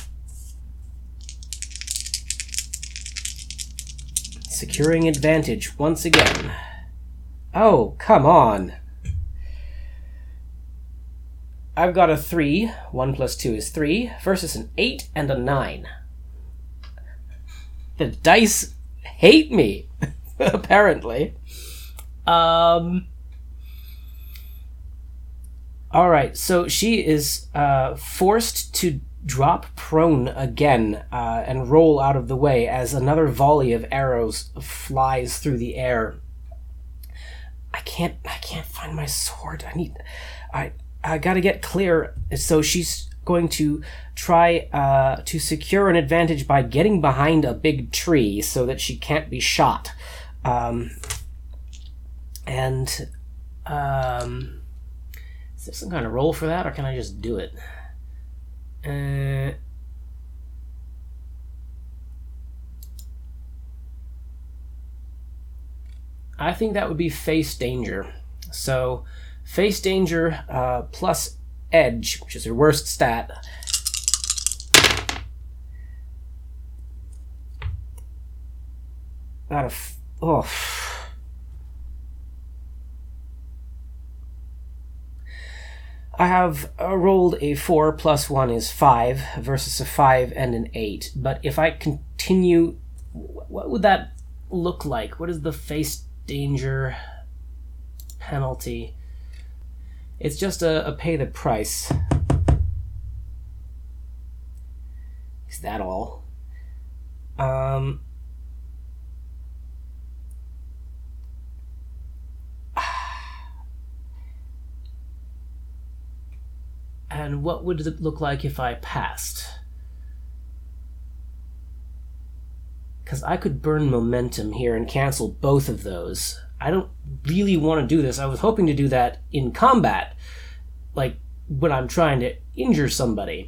Securing advantage once again. Oh, come on. I've got a three. One plus two is three versus an eight and a nine. The dice hate me, apparently. Um. All right, so she is uh, forced to drop prone again uh, and roll out of the way as another volley of arrows flies through the air. I can't. I can't find my sword. I need. I. I gotta get clear. So she's going to try uh, to secure an advantage by getting behind a big tree so that she can't be shot. Um, and um, is there some kind of roll for that, or can I just do it? Uh, I think that would be face danger. So face danger uh, plus edge, which is her worst stat. Out of oh. I have uh, rolled a four plus one is five versus a five and an eight. But if I continue, what would that look like? What is the face danger penalty? It's just a, a pay the price. Is that all? Um. And what would it look like if I passed? Because I could burn momentum here and cancel both of those. I don't really want to do this. I was hoping to do that in combat, like when I'm trying to injure somebody.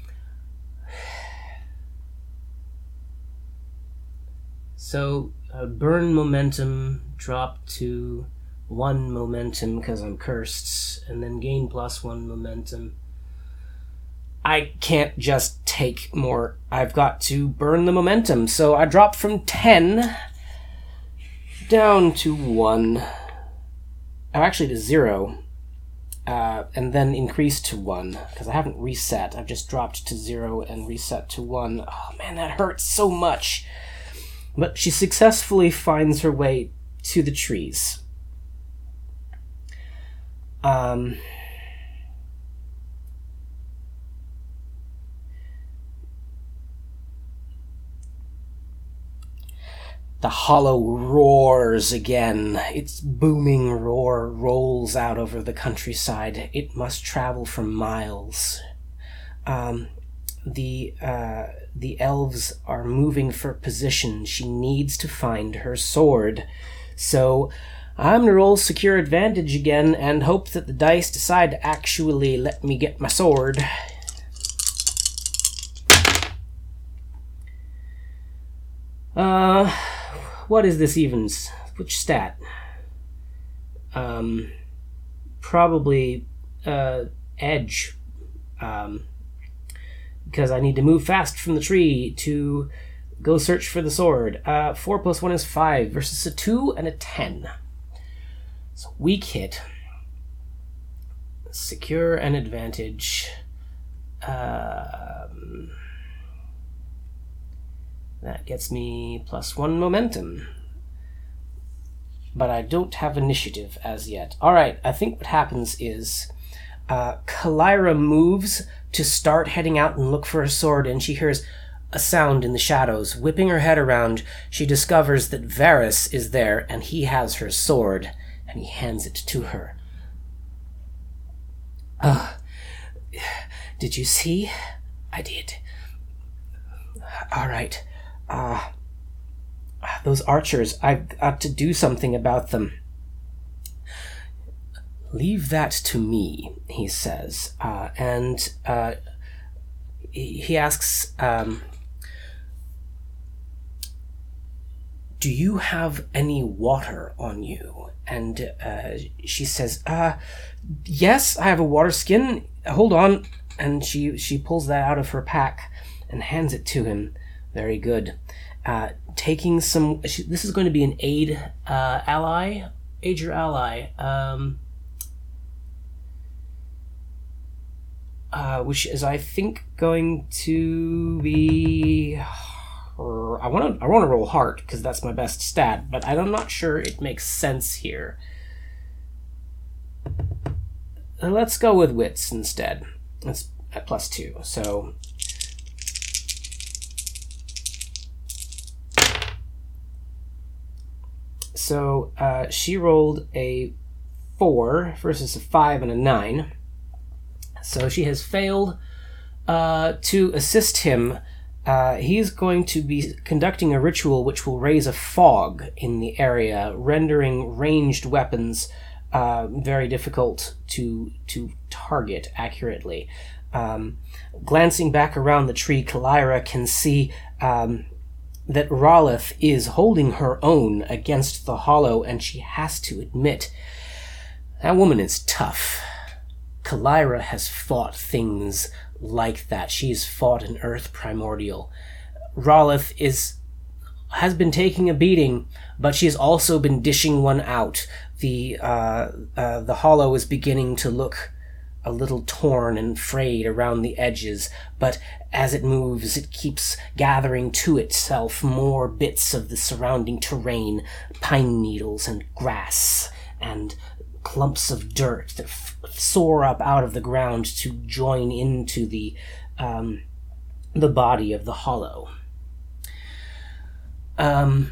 So, uh, burn momentum, drop to one momentum because I'm cursed, and then gain plus one momentum. I can't just take more. I've got to burn the momentum. So I drop from ten down to one. Oh, actually to zero. Uh, and then increase to one. Because I haven't reset. I've just dropped to zero and reset to one. Oh man, that hurts so much. But she successfully finds her way to the trees. Um... The hollow roars again. Its booming roar rolls out over the countryside. It must travel for miles. Um, the uh, the elves are moving for position. She needs to find her sword. So I'm going to roll secure advantage again and hope that the dice decide to actually let me get my sword. Uh... What is this even? Which stat? Um, probably uh, edge. Um, because I need to move fast from the tree to go search for the sword. Uh, four plus one is five versus a two and a ten. So weak hit. Secure an advantage. Um... That gets me plus one momentum. But I don't have initiative as yet. Alright, I think what happens is uh, Kalira moves to start heading out and look for a sword, and she hears a sound in the shadows. Whipping her head around, she discovers that Varys is there, and he has her sword, and he hands it to her. Uh, did you see? I did. Alright. Ah, uh, those archers, I've got to do something about them. Leave that to me, he says, uh, and uh, he asks, um, do you have any water on you? And uh, she says, uh, yes, I have a water skin. Hold on. And she, she pulls that out of her pack and hands it to him. Very good. Uh, taking some... This is going to be an aid uh, ally. Aid your ally. Um, uh, which is, I think, going to be... I want to I want to roll heart, because that's my best stat, but I'm not sure it makes sense here. Let's go with wits instead. That's at plus two, so... So, uh, she rolled a four versus a five and a nine. So she has failed uh, to assist him. Uh, he's going to be conducting a ritual which will raise a fog in the area, rendering ranged weapons uh, very difficult to to target accurately. Um, glancing back around the tree, Kalira can see um, that Ralith is holding her own against the hollow, and she has to admit, that woman is tough. Kalira has fought things like that. She's fought an Earth Primordial. Ralith is has been taking a beating, but she's also been dishing one out. The uh, uh, the hollow is beginning to look a little torn and frayed around the edges, but as it moves, it keeps gathering to itself more bits of the surrounding terrain, pine needles and grass, and clumps of dirt that f- soar up out of the ground to join into the um, the body of the hollow. Um,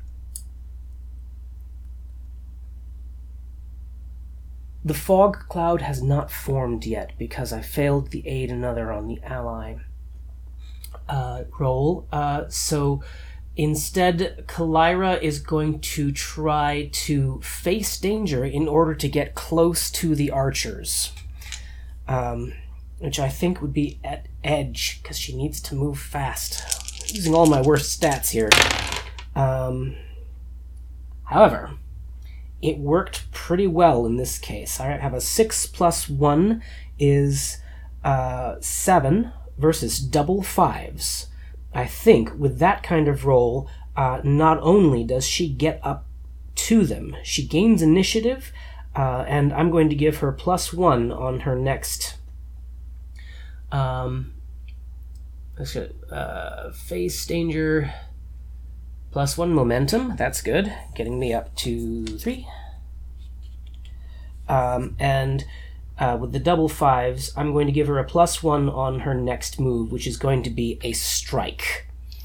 the fog cloud has not formed yet because I failed the aid another on the ally uh, roll. Uh, so instead, Kalira is going to try to face danger in order to get close to the archers, um, which I think would be at edge because she needs to move fast. Using all my worst stats here. Um, however, it worked pretty well in this case. I have a six plus one is uh, seven versus double fives. I think with that kind of roll, uh, not only does she get up to them, she gains initiative, uh, and I'm going to give her plus one on her next um, let's go, uh, face danger, plus one momentum. That's good, getting me up to three. Um, and uh, with the double fives, I'm going to give her a plus one on her next move, which is going to be a strike.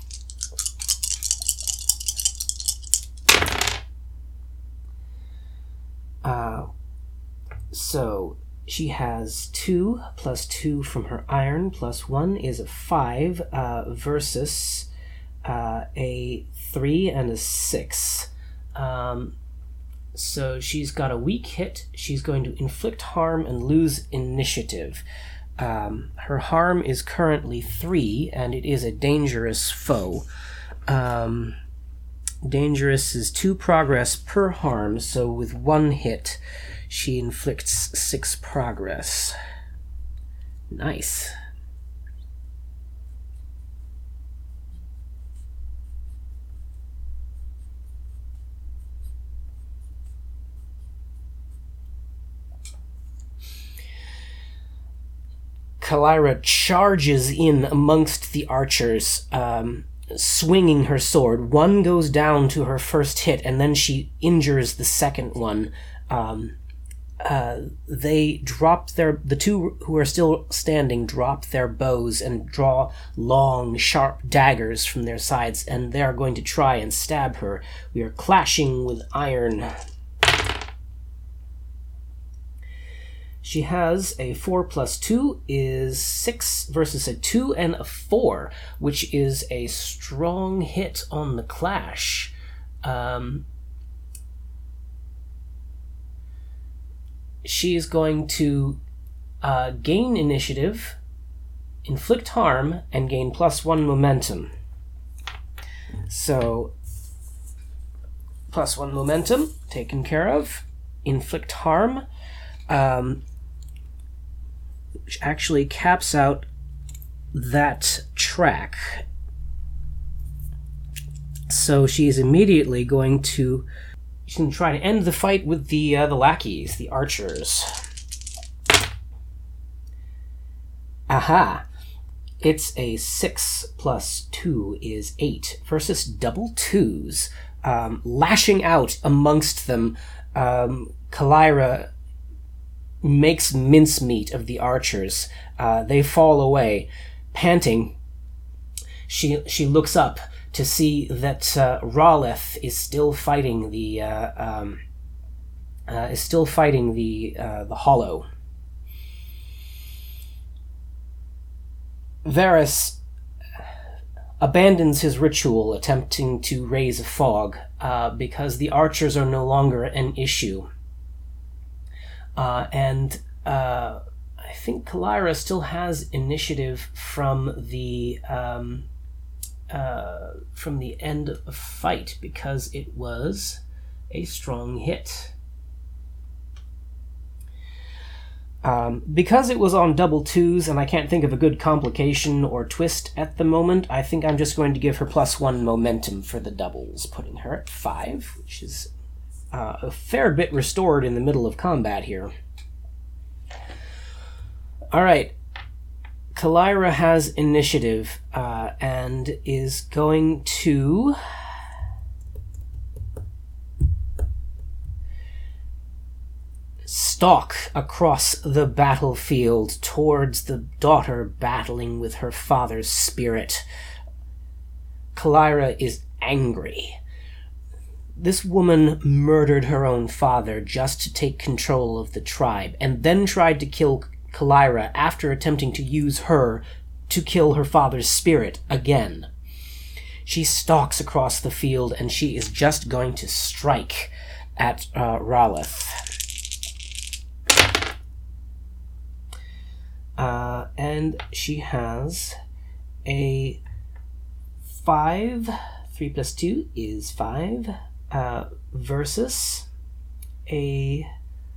Uh, so she has two plus two from her iron, plus one is a five uh, versus uh, a three and a six. Um, So she's got a weak hit. She's going to inflict harm and lose initiative. Um, her harm is currently three, and it is a dangerous foe. Um, dangerous is two progress per harm, so with one hit, she inflicts six progress. Nice. Kalira charges in amongst the archers, um, swinging her sword. One goes down to her first hit, and then she injures the second one. Um, uh, they drop their... The two who are still standing drop their bows and draw long, sharp daggers from their sides, and they are going to try and stab her. We are clashing with iron. She has a four plus two is six versus a two and a four, which is a strong hit on the clash. Um, she is going to uh, gain initiative, inflict harm, and gain plus one momentum. So, plus one momentum, taken care of. Inflict harm. Um, which actually caps out that track. So she's immediately going to she's going to try to end the fight with the uh, the lackeys, the archers. Aha! It's a six plus two is eight versus double twos. Um, lashing out amongst them, um, Kalira makes mincemeat of the archers. Uh, they fall away. Panting, she she looks up to see that uh, Raleth is still fighting the uh, um, uh, is still fighting the uh, the Hollow. Varys abandons his ritual, attempting to raise a fog, uh, because the archers are no longer an issue. Uh, and uh, I think Kalira still has initiative from the um, uh, from the end of the fight, because it was a strong hit. Um, because it was on double twos and I can't think of a good complication or twist at the moment, I think I'm just going to give her plus one momentum for the doubles, putting her at five, which is uh, a fair bit restored in the middle of combat here. Alright, Kalira has initiative uh, and is going to... stalk across the battlefield towards the daughter battling with her father's spirit. Kalira is angry. This woman murdered her own father just to take control of the tribe, and then tried to kill Kalira after attempting to use her to kill her father's spirit again. She stalks across the field, and she is just going to strike at uh, Raleth. Uh, and she has a five, three plus two is five, uh, versus a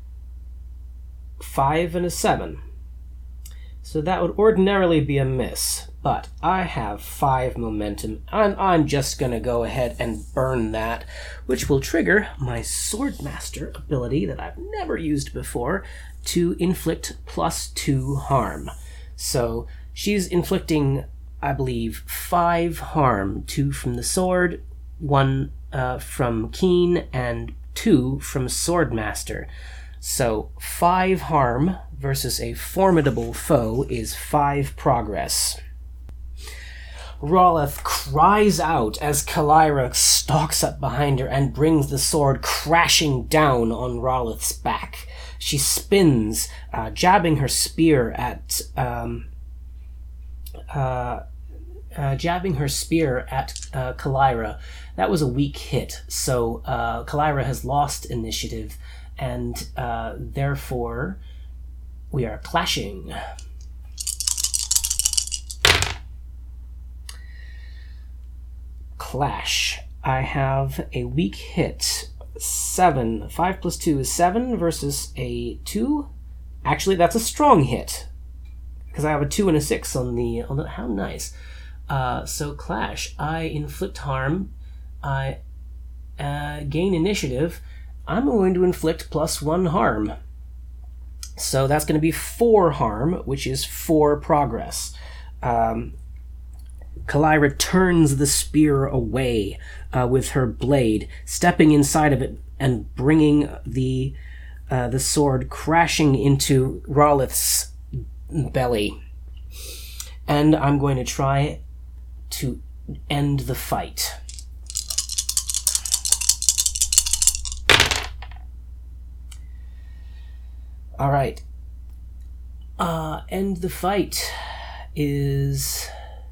five and a seven. So that would ordinarily be a miss, but I have five momentum, and I'm just going to go ahead and burn that, which will trigger my Swordmaster ability that I've never used before, to inflict plus two harm. So she's inflicting, I believe, five harm, two from the sword, one uh, from Keen, and two from Swordmaster. So five harm versus a formidable foe is five progress. Raleth cries out as Kalira stalks up behind her and brings the sword crashing down on Raleth's back. She spins, uh, jabbing her spear at um, uh, uh, jabbing her spear at uh, Kalira. That was a weak hit, so uh, Kalira has lost initiative, and uh, therefore we are clashing. Clash. I have a weak hit. Seven. Five plus two is seven versus a two. Actually, that's a strong hit, because I have a two and a six on the... On the how nice. Uh, so clash. I inflict harm. I uh, gain initiative. I'm going to inflict plus one harm. So that's going to be four harm, which is four progress. Um... Kalira turns the spear away uh, with her blade, stepping inside of it and bringing the uh, the sword crashing into Raleth's belly. And I'm going to try to end the fight. All right. Uh, end the fight is...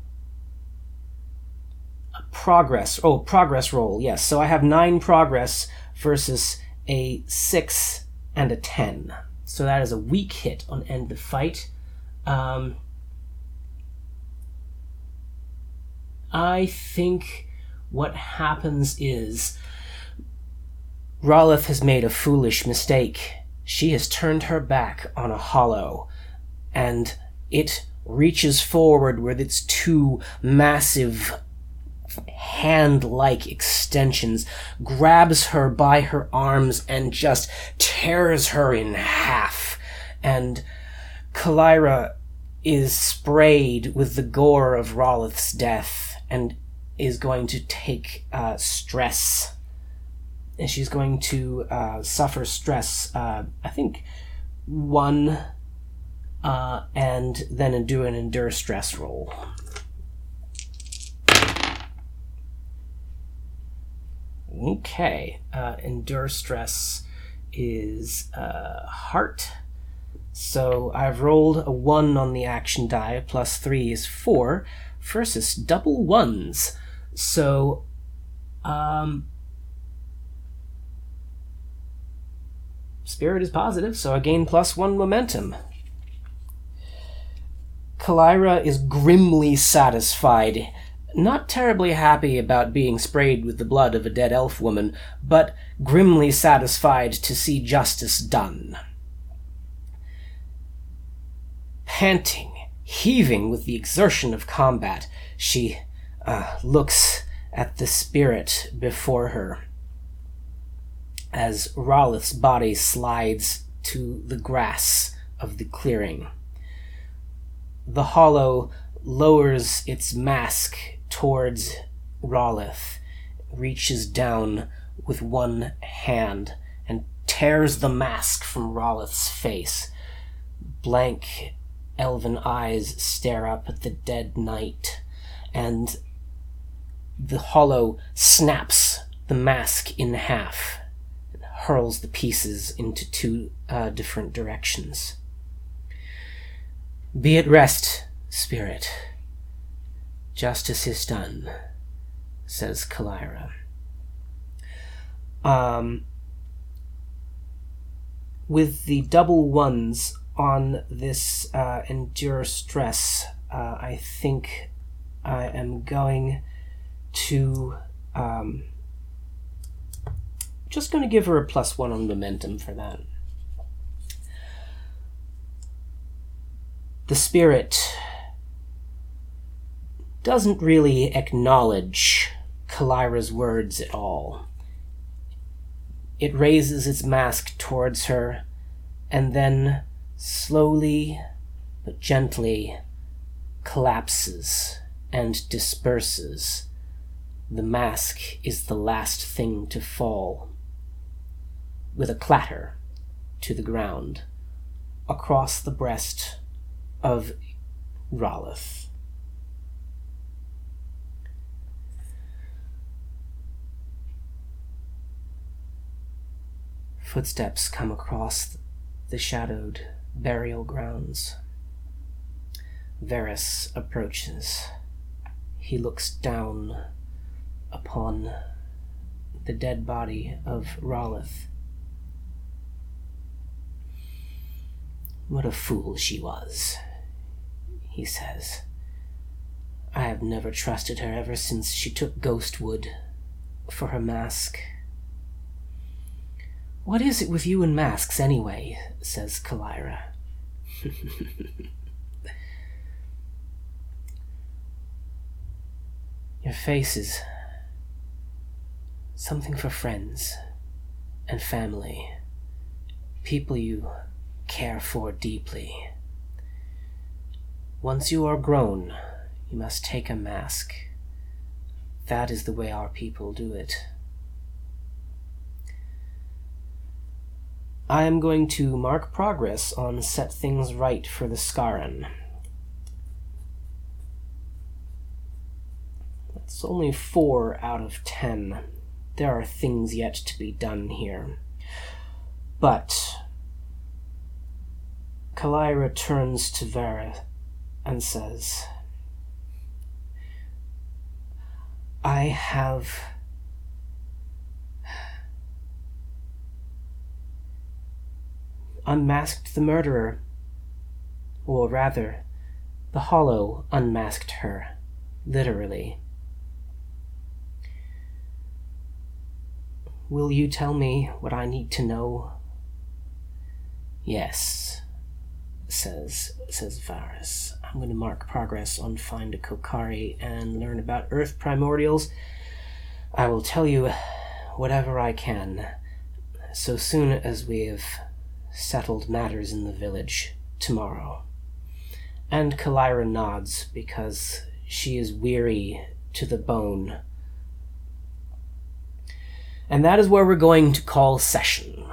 Progress. Oh, progress roll. Yes. So I have nine progress versus a six and a ten. So that is a weak hit on end the fight. Um, I think what happens is Raleth has made a foolish mistake. She has turned her back on a hollow, and it reaches forward with its two massive hand-like extensions, grabs her by her arms, and just tears her in half. And Kalira is sprayed with the gore of Rolith's death and is going to take uh, stress. And she's going to uh, suffer stress, uh, I think, one, uh, and then do an endure stress roll. Okay, uh, endure stress is uh, heart. So I've rolled a one on the action die, plus three is four, versus double ones. So, um, spirit is positive, so I gain plus one momentum. Kalira is grimly satisfied, not terribly happy about being sprayed with the blood of a dead elf woman, but grimly satisfied to see justice done. Panting, heaving with the exertion of combat, she uh, looks at the spirit before her as Rolith's body slides to the grass of the clearing. The hollow lowers its mask towards Rolith, reaches down with one hand and tears the mask from Rolith's face. Blank elven eyes stare up at the dead knight, and the hollow snaps the mask in half and hurls the pieces into two uh, different directions. Be at rest, spirit. Justice is done, says Kalira. Um, with the double ones on this uh, endure stress, uh, I think I am going to um, just going to give her a plus one on momentum for that. The spirit doesn't really acknowledge Kalira's words at all. It raises its mask towards her, and then slowly but gently collapses and disperses. The mask is the last thing to fall, with a clatter, to the ground, across the breast of Rolith. Footsteps come across the shadowed burial grounds. Varys approaches. He looks down upon the dead body of Rolith. What a fool she was, he says. I have never trusted her ever since she took Ghostwood for her mask. What is it with you and masks, anyway? Says Kalira. Your face is something for friends and family, people you care for deeply. Once you are grown, you must take a mask. That is the way our people do it. I am going to mark progress on set things right for the Scarran. That's only four out of ten. There are things yet to be done here. But Kalira turns to Varys and says, I have unmasked the murderer, or rather, the Hollow unmasked her, literally. Will you tell me what I need to know? Yes, says says Varys. I'm going to mark progress on Find a Kokari and learn about Earth Primordials. I will tell you whatever I can, so soon as we have settled matters in the village tomorrow. And Kalira nods because she is weary to the bone. And that is where we're going to call session.